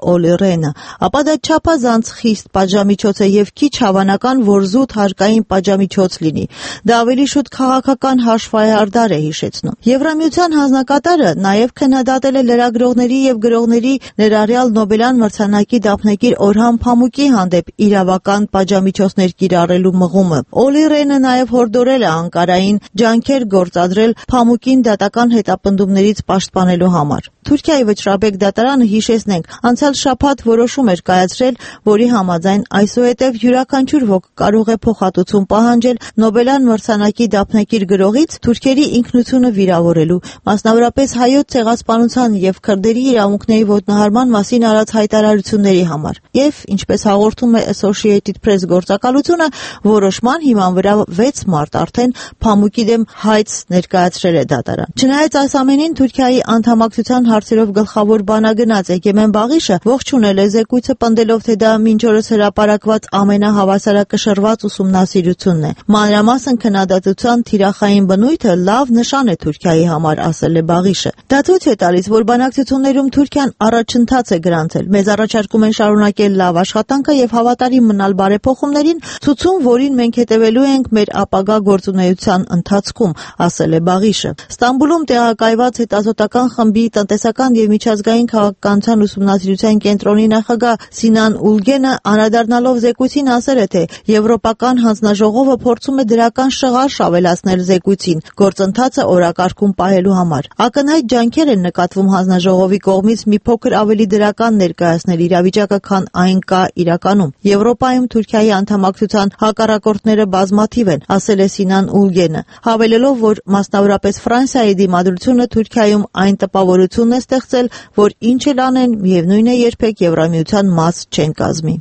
Ռենը, ապա դա չափազանց խիստ պատժամիջոց է եւ քիչ հավանական, որ զուտ հարկային պատժամիջոց լինի։ Դա ավելի շուտ քաղաքական հաշվայարդար է հիշեցնում։ Եվրամիության հանձնակատարը նաեւ քննադատել է լրագրողների եւ գրողների ներառյալ Նոբելյան մրցանակի դափնեկիր Օրհան Փամուկի հանդեպ իրավական պատժամիջոցներ կիրառելու մղումը։ Օլի Ռենը նաեւ հորդորել է Անկարային ջանքեր գործադրել Փամուկին դատական հետապնդումներից պաշտպանելու համար։ Թուրքիայի վճռաբեկ դատարանը, հիշեցնենք, անցյալ շաբաթ որոշում էր կայացրել, որի համաձայն այսուհետև յուրաքանչյուր ոք կարող է փոխհատուցում պահանջել Նոբելյան մրցանակի դափնեկիր գրողից թուրքերի ինքնությունը վիրավորելու, մասնավորապես հայոց ցեղասպանության եւ քրդերի իրավունքների ոտնահարման մասին արած հայտարարությունների համար։ Եվ, ինչպես հաղորդում է Associated Press գործակալությունը, որոշման հիման վրա վեց մարտ արդեն Փամուկի դեմ հայց ներկայացրել է դատարան։ Չնայած այս ամենին, Թուրքիայի անդամակցության հարցերով գլխավոր բանագնաց Էգեմեն Բաղիշը ողջունել է զեկույցը, պնդելով, թե դա մինչ օրս հրապարակված ամենահավասարակշռված ուսումնասիրությունն է։ Մանրամասն քննադատության թիրախային բնույթը լավ նշան է Թուրքիայի համար, ասել է Բաղիշը։ Դա ցույց է տալիս, որ բանակցություններում Թուրքիան առաջընթաց է գրանցել։ Մեզ առաջարկում են շարունակել լավ աշխատանքը եւ հավատարիմ մնալ բարեփոխումներին, ցուցում, որին մենք հետևելու ենք մեր ապագա գործունեության ընթացքում, ասել է Բաղիշը։ Ստամբուլում տեղակայված հետազոտական խմբի տնտեսական եւ միջազգային քաղաքականության ուսումնասիրության կենտրոնի նախագահ Սինան Ուլգենը անդրադառնալով զեկույցին ասել է, թե Եվրոպական հանձնաժողովը փորձում է դրական շղարշ ավելացնել զեկույցին գործընթացը օրակարգում պահելու համար։ Ակնհայտ ջանքեր են նկատվում հանձնաժողովի կողմից մի փոքր ավելի դրական ներկայացնել իրավիճակը, քան այն կա իրականում։ Եվրոպայում Թուրքիայի անդամակցության հակառակորդները բազմաթիվ են, ասել է Սինան Ուլգենը, հավելելով, որ մասնավորապես Ֆրանսիայի դիմադրությունը Թուրքիայում այն տպավորությունն է ստեղծել, որ ինչ էլ անեն, միևնույն է, երբեք Եվրամիության մաս չեն կազմի։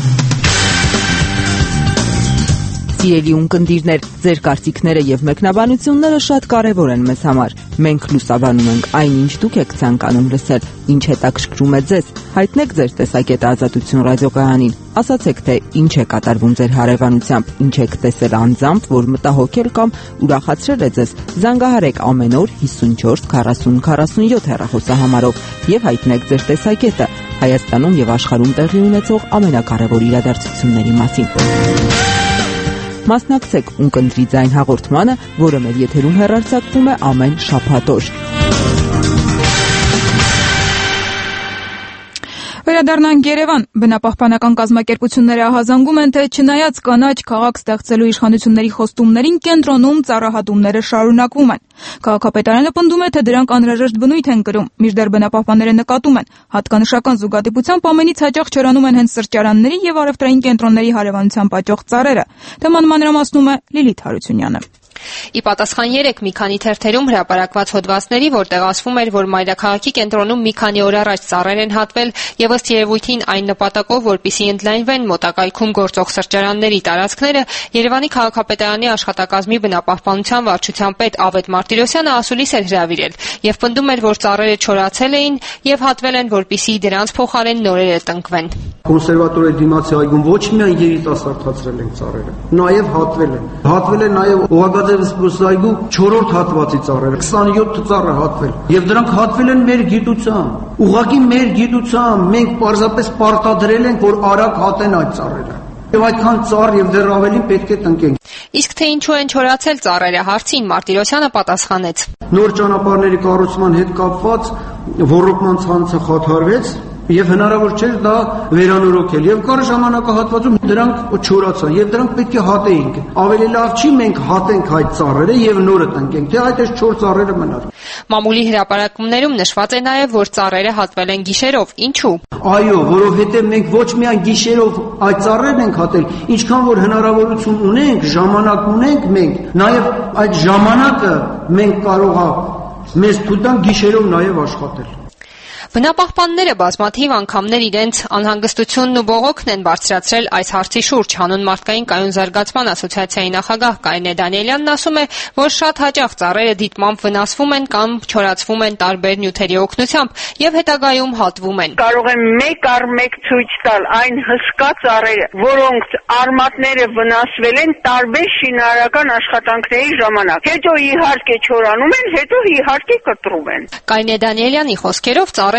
Սիրելի ունկնդիրներ, ձեր կարծիքները եւ մեկնաբանությունները շատ կարեւոր են մեզ համար։ Մենք լուսաբանում ենք այն, ինչ դուք եք ցանկանում լսել, ինչ հետաքրքրում է ձեզ։ Հայտնեք ձեր տեսակետը Ազատություն ռադիոկայանին։ Ասացեք, թե ինչ է կատարվում ձեր հարևանությամբ, ինչ եք տեսել անձամբ, որ մտահոգել կամ ուրախացրել է ձեզ։ Զանգահարեք ամեն օր հիսունչորս քառասուն քառասունյոթ հեռախոսահամարով եւ հայտնեք ձեր տեսակետը Հայաստանում եւ աշխարհում տեղի ունեցող ամենակարևոր իրադարձությունների մասին։ Մասնակցեք ունկնդրի ձայն հաղորդմանը, որը մեր եթերում հեռարձակվում է ամեն շաբաթ օր։ Վերադառնանք Երևան։ Բնապահպանական կազմակերպությունները ահազանգում են, թե չնայած կանաչ քաղաք ստեղծելու իշխանությունների խոստումներին, կենտրոնում ծառահատումները շարունակվում են։ Քաղաքապետարանը պնդում է, թե դրանք անհրաժեշտ բնույթ են կրում, մինչդեռ բնապահպանները նկատում են, հատկանշական զուգադիպությամբ ամենից հաճախ չորանում են հենց սրճարանների եւ առևտրային կենտրոնների հարևանությամբ աճող ծառերը։ Թեման մանրամասնում է Լիլիթ Հարությունյանը։ Ի պատասխան երեք մի քանի թերթերում հրապարակված հոդվածների, որտեղ ասվում էր, որ մայրաքաղաքի կենտրոնում մի քանի օր առաջ ծառեր են հատվել եւ ըստ երևույթին այն նպատակով, որպեսզի ընդլայնվեն մոտակայքում գործող սրճարանների տարածքները, Երևանի քաղաքապետարանի աշխատակազմի բնապահպանության վարչության պետ Ավետ Մարտիրոսյանը ասուլիս էր հրավիրել եւ պնդում էր, որ ծառերը չորացել էին եւ հատվել են, որպեսզի դրանց փոխարեն նորերը տնկվեն։ Կոնսերվատորի դիմացի այգում ոչ միայն երիտասարդ հացրել են ծառերը, նաեւ հատվել են։ Հատվել են նաեւ Օղագաձև զբոսայգու չորրորդ հատվածի ծառերը, քսանյոթ ծառը հատվել։ Եվ դրանք հատվել են մեր գիտությամբ։ Ուղղակի մեր գիտությամբ մենք պարզապես պարտադրել ենք, որ արագ հատեն այդ ծառերը։ Եվ այդքան ծառ եւ դեռ ավելի պետք է տնկենք։ Իսկ թե ինչու են չորացել ծառերը հարցին Մարտիրոսյանը պատասխանեց։ Նոր ճանապարհների կառուցման հետ կապված ոռոգման ցանցը խաթարվեց եւ հնարավոր չէր դա վերանորոգել եւ կար ժամանակահատվածում դրանք չորացան եւ դրանք պետք է հատեինք։ Ավելի լավ չի մենք հատենք այդ ծառերը եւ նորը տնկենք, թե այդ չոր ծառերը մնար։ Մամուլի հրապարակումներում նշված է նաեւ, որ ծառերը հատվել են գիշերով։ Ինչու։ Այո, որովհետեւ մենք ոչ միայն գիշերով այդ ծառերն ենք հատել, ինչքան որ հնարավորություն ունենք, ժամանակ ունենք մենք, նաեւ այդ ժամանակը մենք կարող է մեզ թույլ տան գիշերով նաեւ աշխատել։ Բնապահպանները բազմաթիվ անգամներ իրենց անհանգստությունն ու բողոքն են բարձրացրել այս հարցի շուրջ։ Հանուն մարդկային կայուն զարգացման ասոցիացիայի նախագահ Կայնե Դանիելյանն ասում է, որ շատ հաճախ ծառերը դիտմամբ վնասվում են կամ չորացվում են տարբեր նյութերի օգնությամբ եւ հետագայում հատվում են։ Կարող եմ մեկ առ մեկ ցույց տալ այն հսկա ծառերը, որոնց արմատները վնասվել են տարբեր շինարարական աշխատանքների ժամանակ։ Հետո իհարկե չորանում են, հետո իհարկե կտրում են։ Կայնե Դանիելյանի խոսքերով ծառերը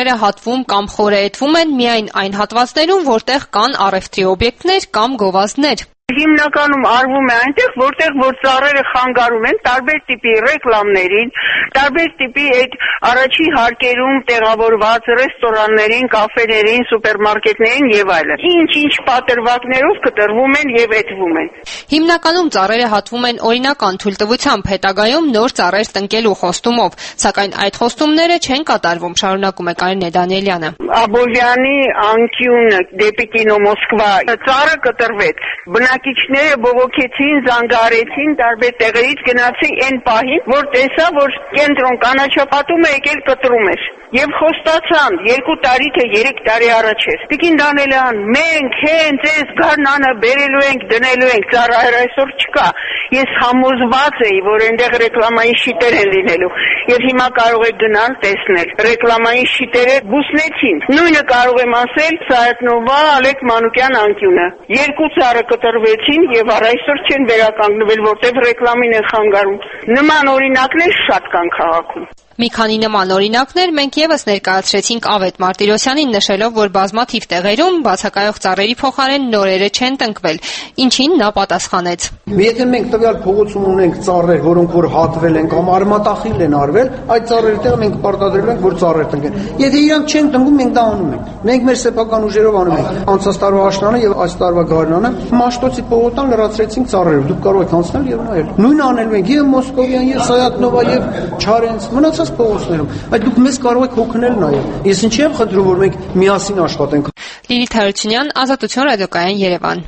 ծառերը հատվում կամ խորհետվում են միայն այն հատվածներում, որտեղ կան առևտրի օբյեկտներ կամ գովազդներ։ Հիմնականում արվում է այնտեղ, որտեղ որ ծառերը խանգարում են տարբեր տիպի ռեկլամներին, տարբեր տիպի այդ առաջի հարկերում տեղավորված ռեստորաններին, կաֆեներին, սուպերմարկետներին եւ այլն։ Ինչ-ինչ պատրվակներով կտրվում են եւ էտվում են։ Հիմնականում ծառերը հատվում են օրինական թույլտվությամբ, հետագայում նոր ծառեր տնկելու խոստումով, սակայն այդ խոստումները չեն կատարվում, շարունակում է Կարինե Դանիելյանը։ Աբովյանի անկյունը դեպի կինո Մոսկվա ծառը կտրվեց։ Բնակիչները բողոքեցին, զանգարեցին, տարբեր տեղերից գնացի այն պահին, որ տեսա, որ կենտրոն կանաչապատում է եկել կտրում էր։ Եվ խոստացան երկու տարի թե երեք տարի առաջ էր։ Տիկին Դանիելյան, մենք հենց այս գարնանը բերելու ենք, դնելու ենք, ծառայր այսօր չկա։ Ես համոզված էի, որ այնտեղ ռեկլամային շիտեր են լինելու։ Եվ հիմա կարող եք գնալ տեսնել։ Ռեկլամային շիտերը բուսնեցին։ Նույնը կարող եմ ասել Սայաթնովա Ալեք Մանուկյան անկյունը։ Երկու ծառը կտրվեցին եւ առ այսօր չեն վերականգնվել, որտեղ ռեկլամին են խանգարում։ Նման օրինակներ շատ կան քաղաքում։ Մի քանի նման օրինակներ մենք եւս ներկայացրեցինք Ավետ Մարտիրոսյանին, նշելով, որ բազմաթիվ տեղերում բացակայող ծառերի փոխարեն նորերը չեն տնկվել, ինչին նա պատասխանեց. Եթե մենք տվյալ փողոցում ունենք ծառեր, որոնք որ հատվել են կամ արմատախիլ են արվել, այդ ծառերի տեղ մենք պարտադրել ենք, որ ծառեր տնկեն։ Եթե իրանք չեն տնկում, մենք դա անում ենք։ Մենք մեր սեփական ուժերով անում ենք։ Անցած տարվա աշնանը եւ այս տարվա գարնանը Մաշտոցի փողոցան լրացրեցինք ծառերով։ Դուք կարող եք անցնել եւ նայել։ Նույնը անելու ենք եւ Մոսկովյան, եւ Սայաթնովա, եւ Չարենց, մնացած փողոցներում։ Այդ դուք մեզ կարող եք հոգնել նաեւ։ Ես ինչի եմ խնդրում, որ մենք միասին աշխատենք։ Լիլիթ Հարությունյան, Ազատություն ռադիոկայան, Երևան։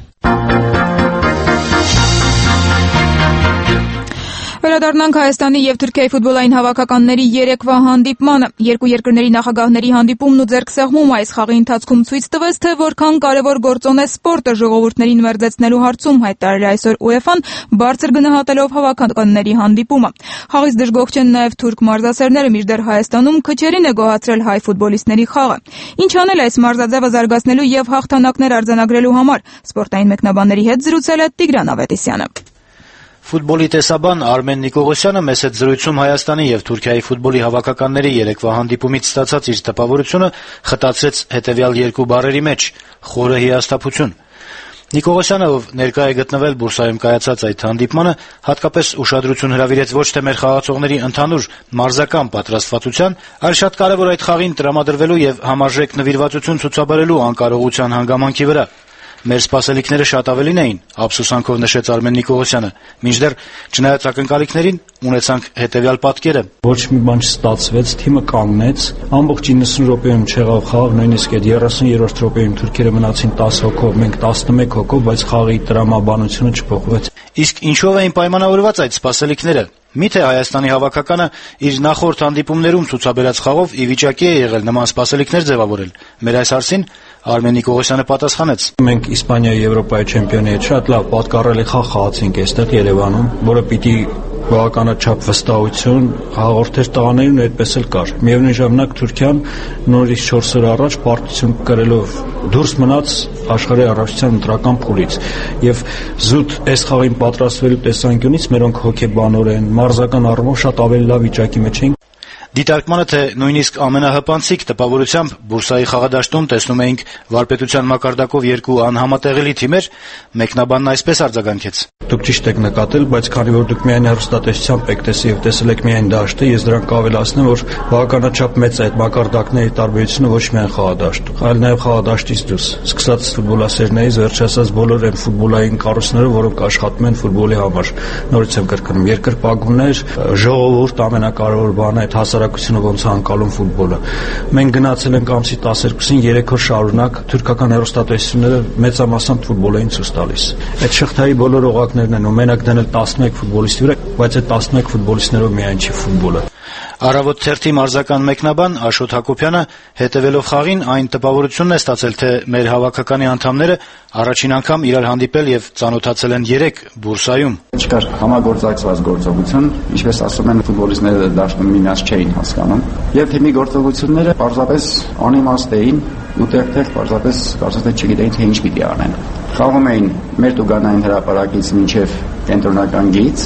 Վերադառնանք Հայաստանի եւ Թուրքիայի ֆուտբոլային հավաքականների երեկվա հանդիպմանը։ Երկու երկրների նախագահների հանդիպումն ու ձեռքսեղմումը այս խաղի ընթացքում ցույց տվեց, թե որքան կարևոր գործոն է սպորտը ժողովուրդներին մերձեցնելու հարցում, հայտարարել է այսօր ՈՒԵՖԱ-ն, բարձր գնահատելով հավաքականների հանդիպումը։ Խաղից դժգոհ չեն նաեւ թուրք մարզասերները, մինչդեռ Հայաստանում քչերին է գոհացրել հայ ֆուտբոլիստների խաղը։ Ինչ անել այս մարզաձևը զարգացնելու եւ հաղթանակներ արձանագրելու համար։ Սպորտային մեկնաբանների հետ զրուցել է Տիգրան Ավետիսյանը։ Ֆուտբոլի տեսաբան Արմեն Նիկողոսյանը մեծ հետ զրույցում Հայաստանի եւ Թուրքիայի ֆուտբոլի հավաքականների երեկվա հանդիպումից ստացած իր տպավորությունը խտացրեց հետեւյալ երկու բառերի մեջ՝ խորը հիասթափություն։ Նիկողոսյանը, ով ներկա է գտնվել Բուրսայում կայացած այդ հանդիպմանը, հատկապես ուշադրություն հրավիրեց ոչ թե մեր խաղացողների ընդհանուր մարզական պատրաստվածության, այլ շատ կարեւոր այդ խաղին տրամադրվելու եւ համարժեք նվիրվածություն ցուցաբերելու անկարողության հանգամանքի վրա։ Մեր սպասելիքները շատ ավելին էին, ափսոսանքով նշեց Արմեն Նիկողոսյանը, մինչդեռ չնայած ակնկալիքներին ունեցանք հետեւյալ պատկերը. Ոչ մի բան չստացվեց, թիմը կանգնեց, ամբողջ իննսուն րոպեում չեղավ խաղ, նույնիսկ այդ երեսուներորդ րոպեում թուրքերը մնացին տասը հոգով, մենք տասնմեկ հոգով, բայց խաղի տրամաբանությունը չփոխվեց։ Իսկ ինչով էին պայմանավորված այդ սպասելիքները։ Միթե Հայաստանի հավաքականը իր նախորդ հանդիպումներում ցուցաբերած խաղով ի վիճակի է եղել նման սպասելիքներ ձևավորել։ Մեր այս հարցին Արմեն Նիկողոսյանը պատասխանեց. Մենք Իսպանիայի Եվրոպայի չեմպիոնի հետ շատ լավ պատկառելի խաղ խաղացինք այստեղ Երևանում, որը պիտի բավականաչափ վստահություն հաղորդեր տղաներին, այդպես էլ կար։ Միևնույն ժամանակ Թուրքիան նորից չորս օր առաջ պարտություն կրելով դուրս մնաց աշխարհի առաջության ընտրական փուլից եւ զուտ այս խաղին պատրաստվելու տեսանկյունից մերոնք հոգեբանորեն, մարզական առումով շատ ավելի լավ վիճակի մեջ էին։ Դիտարկմանը, թե նույնիսկ ամենահպանցիկ տպավորությամբ Բուրսայի խաղադաշտում տեսնում էինք վարպետության մակարդակով երկու անհամատեղելի թիմեր, մեկնաբանն այսպես արձագանքեց. Դուք ճիշտ եք նկատել, բայց քանի որ դուք միայն հեռուստատեսությամբ եք տեսել եւ տեսել եք միայն դաշտը, ես դրանք կավելացնեմ, որ բավականաչափ մեծ է այդ մակարդակների տարբերությունը ոչ միայն խաղադաշտում, այլ նաեւ խաղադաշտից դուրս։ Սկսած ֆուտբոլասերներից վերջացած բոլոր այն ֆուտբոլային կառույցները, որոնք աշխատում են ֆուտբոլի համար։ Նորից եմ կրկնում, երկրպագուներ, ժողովուրդ ամենակարևոր բանը այդ հասարակությունը ոնց է անցալում ֆուտբոլը։ Մենք գնացել ենք ամսի տասներկուսին երեք օր շարունակ թուրքական հեռուստատեսությունները մեծամասամբ ֆուտբոլ էին ցույց տալիս։ Այդ շղթայի բոլոր օղակներն են ու մենակ դնել տասնմեկ ֆուտբոլիստի վրա, բայց այդ տասնմեկ ֆուտբոլիստներով միայն չի ֆուտբոլը։ Առավոտ թերթի մարզական մեկնաբան Աշոտ Հակոբյանը հետևելով խաղին այն տպավորությունն է ստացել, թե մեր հավաքականի անդամները առաջին անգամ իրար հանդիպել եւ ծանոթացել են երեք Բուրսայում։ Չկար համագործակցված գործողություն, ինչպես ասում են ֆուտբոլիստները դաշտում միմյանց չէին հասկանում, եւ թիմի գործողությունները պարզապես անիմաստ էին ու տեղ-տեղ պարզապես կարծես թե չգիտեին թե ինչ պիտի անեն։ Խաղում էին մեր տուգանային հրապարակից մինչև կենտրոնական գիծ,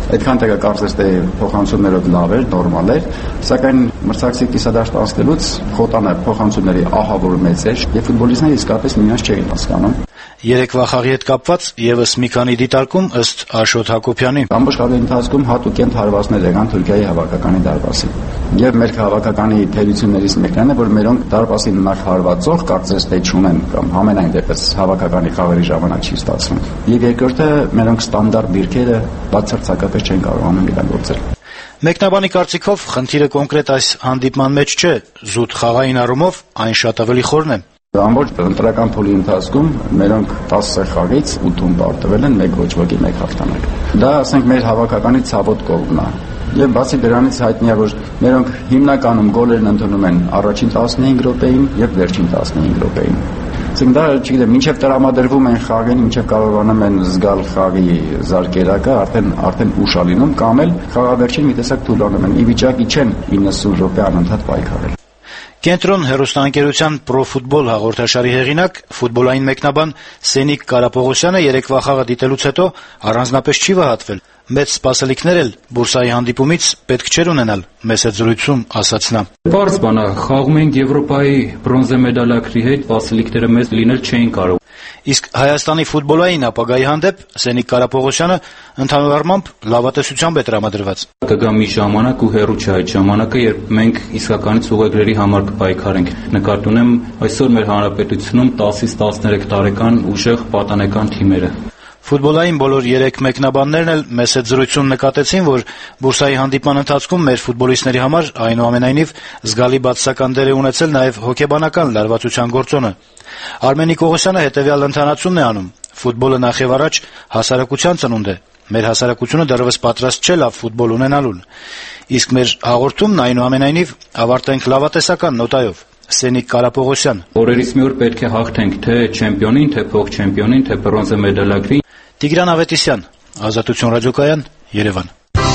Այդքան տեղ կարծես թե փոխանցումներով լավ էր, նորմալ էր, սակայն մրցակցի կիսադաշտ անցնելուց խոտանը փոխանցումների ահավոր մեծ էր եւ ֆուտբոլիստները իսկապես միմյանց չէին հասկանում։ Երեկվա խաղի հետ կապված եւս մի քանի դիտարկում ըստ Աշոտ Հակոբյանի։ Ամբողջ խաղի ընթացքում հատուկենտ հարվածներ եղան Թուրքիայի հավաքականի դարպասին։ Եվ մեր հավաքականի թերություններից մեկն է, որ մերոնք դարպասին նախ հարվածող կարծես թե չունեն կամ ամենայն դեպս հավաքականի խաղերի ժամանակ չի ստացվում։ Եվ երկրորդը մերոնք ստանդարտ դիրքերը բացարձակապես չեն կարողանում իրագործել։ Մեկնաբանի կարծիքով խնդիրը կոնկրետ այս հանդիպման մեջ չէ, զուտ խաղային առումով այն շատ ավելի խորն է։ Ամբողջ ընտրական փուլի ընթացքում մերոնք տասը խաղից ութում պարտվել են մեկ ոչ ոքի մեկ հաղթանակ։ Դա ասենք մեր հավաքականի ցավոտ կողմն է։ Եվ բացի դրանից հայտնի է, որ մերոնք հիմնականում գոլերն ընդունում են առաջին տասնհինգ րոպեին եւ վերջին տասնհինգ րոպեին։ Այսինքն դա, չգիտեմ, մինչև տրամադրվում են խաղին, մինչև կարողանում են զգալ խաղի զարկերակը, արդեն արդեն ուշ է լինում, կամ էլ խաղավերջին մի տեսակ թուլանում են, ի վիճակի չեն իննսուն րոպե անընդհատ պայքարել։ Կենտրոն հեռուստաընկերության «Պրոֆուտբոլ» հաղորդաշարի հեղինակ, ֆուտբոլային մեկնաբան Սենիկ Կարապողոսյանը երեկվա խաղը դիտելուց հետո առանձնապես չի վհատվել։ Մեծ սպասելիքներ էլ բուրսայի հանդիպումից պետք չէր ունենալ, մեծ հետ զրույցում ասաց նա։ Պարզ բան է, խաղում ենք Եվրոպայի բրոնզե մեդալակրի հետ, սպասելիքները մեծ լինել չէին կարող։ Իսկ Հայաստանի ֆուտբոլային ապագայի հանդեպ Սենիկ Կարապողոսյանը ընդհանուր առմամբ լավատեսությամբ է տրամադրված։ Կգա մի ժամանակ ու հեռու չէ այդ ժամանակը, երբ մենք իսկականից ուղեգրերի համար կպայքարենք։ Նկատի ունեմ այսօր մեր հանրապետությունում տասից տասներեք տարեկան ուժեղ պատանեկան թիմերը։ Ֆուտբոլային բոլոր երեք մեկնաբաններն էլ մեծ հետ զրույցում նկատեցին, որ բուրսայի հանդիպման ընթացքում մեր ֆուտբոլիստների համար այնուամենայնիվ զգալի բացասական դեր է ունեցել նաև հոգեբանական լարվածության գործոնը։ Արմենիկ Օղոսյանը հետևյալ ընդհանրացումն է անում. ֆուտբոլը նախ եւ առաջ հասարակության ծնունդ է։ Մեր հասարակությունը դեռևս պատրաստ չէ լավ ֆուտբոլ ունենալուն։ Իսկ մեր հաղորդումն այնուամենայնիվ ավարտենք լավատեսական նոտայով։ Սենիկ Կարապողոսյան։ Օրերից մի օր պետք է հաղթենք թե չեմպիոնին, թե փոխ-չեմպիոնին, թե բրոնզե մեդալակրին։ Տիգրան Ավետիսյան, Ազատություն ռադիոկայան, Երևան։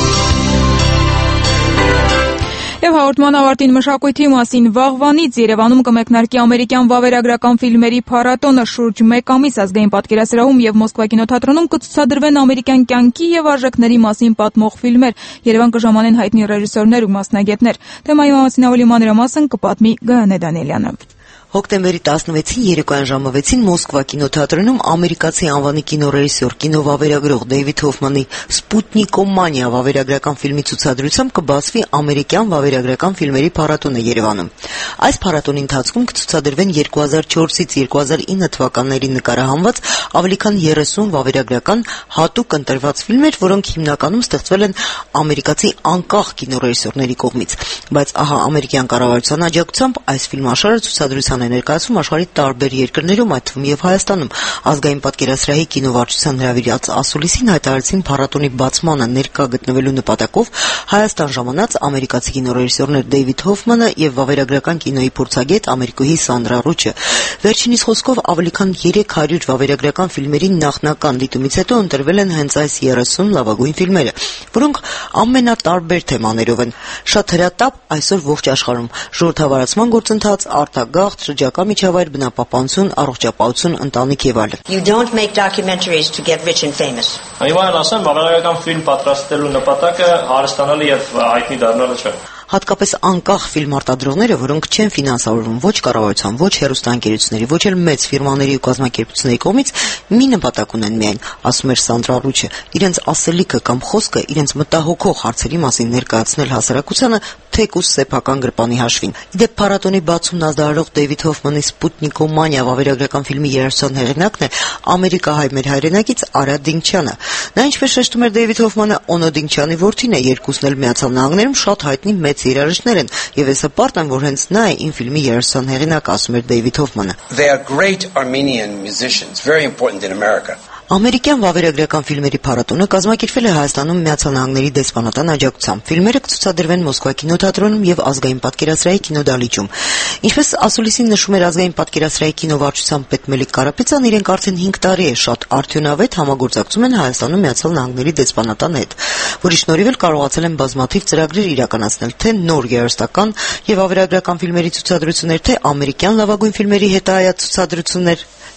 Եվ հաղորդման ավարտին մշակույթի մասին վաղվանից Երևանում կմեկնարկի ամերիկյան վավերագրական ֆիլմերի փառատոնը շուրջ մեկ ամիս Ազգային պատկերասրահում եւ Մոսկվա կինոթատրոնում կցուցադրվեն ամերիկյան կյանքի եւ արժեքների մասին պատմող ֆիլմեր։ Երևան կժամանեն հայտնի ռեժիսորներ ու մասնագետներ։ Թեմայի մասին ավելի մանրամասն կպատմի Գայանե Դանիելյանը։ Հոկտեմբերի տասնվեցին երեկոյան ժամը վեցին Մոսկվա կինոթատրոնում ամերիկացի անվանի կինոռեժիսոր, կինովավերագրող Դեյվիդ Հոֆմանի «Սպուտնիկոմանիա» վավերագրական ֆիլմի ցուցադրությամբ կբացվի ամերիկյան վավերագրական ֆիլմերի փառատոնը Երևանում։ Այս փառատոնի ընթացքում կցուցադրվեն երկու հազար չորսից երկու հազար ինը թվականներին նկարահանված ավելի քան երեսուն վավերագրական հատուկ ընտրված ֆիլմեր, որոնք հիմնականում ստեղծվել են ամերիկացի անկախ կինոռեժիսորների կողմից։ Բայց ահա ամերիկյան կառավարության աջակցությամբ այս ֆիլմաշարը ցուցադրության է ներկայացում աշխարհի տարբեր երկրներում, այդ թվում եւ Հայաստանում։ Ազգային պատկերասրահի կինովարչության հրավիրած ասուլիսին հայտարարեցին փառատոնի բացմանը ներկա գտնվելու նպատակով Հայաստան ժամանած ամերիկացի կինոռեժիսորներ Դեյվիդ Հոֆմանը եւ վավերագրական կինոյի փորձագետ ամերիկուհի Սանդրա Ռուչը։ Վերջինիս խոսքով ավելի քան երեք հարյուր վավերագրական ֆիլմերի նախնական դիտումից հետո ընտրվել են հենց այս երեսուն լավագույն ֆիլմերը, որոնք ամենատարբեր թեմաներով են։ Շատ հրատապ այսօր ողջ աշխարհում ժողովրդավարացման գործընթաց, արտագաղթ, շրջակա միջավայր, բնապահպանություն, առողջապահություն, ընտանիք եւ այլն։ You don't make documentaries to get rich and famous. Այո, ասեմ, վավերագրական ֆիլմ պատրաստելու նպատակը հարստանալը եւ հայտնի դառնալը չէ։ Հատկապես անկախ ֆիլմ արտադրողները, որոնք չեն ֆինանսավորվում ոչ կառավարության, ոչ հեռուստաընկերությունների, ոչ էլ մեծ ֆիրմաների ու կազմակերպությունների կողմից, մի նպատակ ունեն միայն, ասում էր Սանդրա Ռուչը, իրենց ասելիքը կամ խոսքը, իրենց մտահոգող հարցերի մասին ներկայացնել հասարակությանը թեկուզ սեփական գրպանի հաշվին։ Իդեպ փառատոնի բացումն ազդարարող Դեյվիդ Հոֆմանի «Սպուտնիկոմանիա» վավերագրական ֆիլմի երաժշտության հեղինակն է ամերիկահայ մեր հայրենակից Արա Դինգչյանը։ Նա, ինչպես շեշտում էր Դեյվիդ Հոֆմանը, Օնո Դինգչյանի որդին է, երկուսն էլ Միացյալ Նահանգներում շատ հայտնի մեծ երաժիշտներ են, եւ ես հպարտ եմ, որ հենց նա է իմ ֆիլմի երաժշտության հեղինակը, ասում էր Դեյվիդ Հոֆմանը։ They are great Armenian musicians, very important in America. Ամերիկյան վավերագրական ֆիլմերի փառատոնը կազմակերպվել է Հայաստանում Միացյալ Նահանգների դեսպանատան աջակցությամբ։ Ֆիլմերը կցուցադրվեն Մոսկվա կինոթատրոնում եւ Ազգային պատկերասրահի կինոդահլիճում։ Ինչպես ասուլիսին նշում էր Ազգային պատկերասրահի կինովարչության պետ Մելիք Կարապետյանը, իրենք արդեն հինգ տարի է շատ արդյունավետ համագործակցում են Հայաստանում Միացյալ Նահանգների դեսպանատան հետ, որի շնորհիվ էլ կարողացել են բազմաթիվ ծրագրեր իրականացնել, թե նոր երաժշտական եւ վավերագրական ֆիլմերի ցուցադրություններ, թե ամերիկյան լավագույն ֆիլմերի հետայա ցուցադրություններ։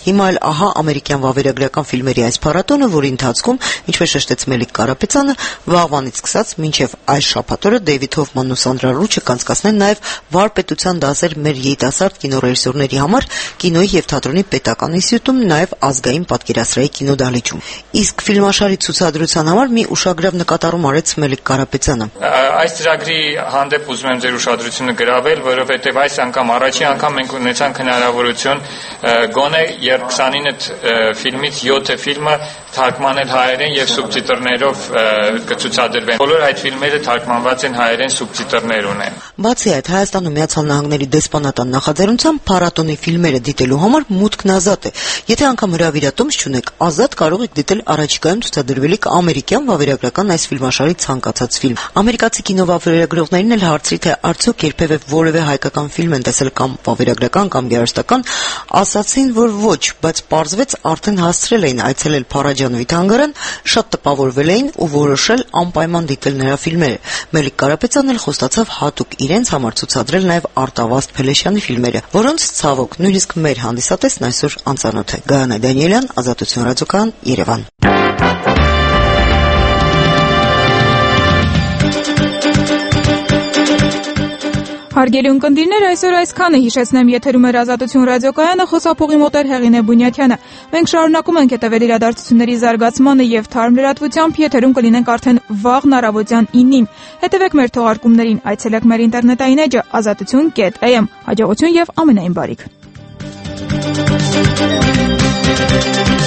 Հիմա էլ ահա ամերիկյան վավերագրական ֆիլմերի այս փառատոնը, որի ընթացքում, ինչպես շեշտեց Մելիք Կարապետյանը, վաղվանից սկսած մինչև այս շաբաթ օրը Դեյվիդ Հոֆմանն ու Սանդրա Ռուչը կանցկացնեն նաև վարպետության դասեր մեր երիտասարդ կինոռեժիսորների համար կինոյի եւ թատրոնի պետական ինստիտուտում, նաև ազգային պատկերասրահի կինոդահլիճում։ Իսկ ֆիլմաշարի ցուցադրության համար մի ուշագրավ նկատառում արեց Մելիք Կարապետյանը։ Այս ծրագրի հանդեպ ուզում եմ ձեր ուշադրությունը գրավել, որովհետև այս անգամ առաջին անգամ մենք ունեցանք հնարավորություն գոնե երկուքսանինը ֆիլմից յոթ ֆիլմը թարգմանել հայերեն եւ սուբտիտրներով կցուցադրվեն։ Բոլոր այդ ֆիլմերը թարգմանված են հայերեն, սուբտիտրներ ունեն։ Բացի այդ, Հայաստանում Միացյալ Նահանգների դեսպանատան նախաձեռնությամբ փառատոնի ֆիլմերը դիտելու համար մուտքն ազատ է։ Եթե անգամ հրավիրատոմս չունեք, ազատ կարող եք դիտել առաջիկայում ցուցադրվելիք ամերիկյան վավերագրական այս ֆիլմաշարի ցանկացած ֆիլմ։ Ամերիկացի կինովավերագրողներին էլ հարցրի, թե արդյոք երբևէ որևէ հայկական ֆիլմ են տեսել կամ վավերագրական կամ գեղարվեստական, ասացին, որ ոչ, բայց պարզվեց արդեն հասցրել էին այցելել Փարաջանովի թանգարան, շատ տպավորվել էին ու որոշել անպայման դիտել նրա ֆիլմերը։ Մելիք Կարապետյանն էլ խոստացավ հատուկ իրենց համար ցուցադրել նաև Արտավազդ Փելեշյանի ֆիլմերը, որոնց ցավոք նույնիսկ մեր հանդիսատեսն այսօր անծանոթ է։ Գայանե Դանիելյան, Ազատություն ռադիոկայան, Երևան։ Հարգելի ունկնդիրներ, այսօր այսքանը, հիշեցնեմ, եթերում էր Ազատություն ռադիոկայանը, խոսափողի մոտ էր Հեղինե Բունյաթյանը։ Մենք շարունակում ենք հետևել իրադարձությունների զարգացմանը եւ թարմ լրատվությամբ, եթերում կլինենք արդեն վաղն առավոտյան ինին։ Հետևեք մեր թողարկումներին, այցելեք մեր ինտերնետային էջը ազատություն կետ էյ էմ։ Հաջողություն եւ ամենայն բարիք։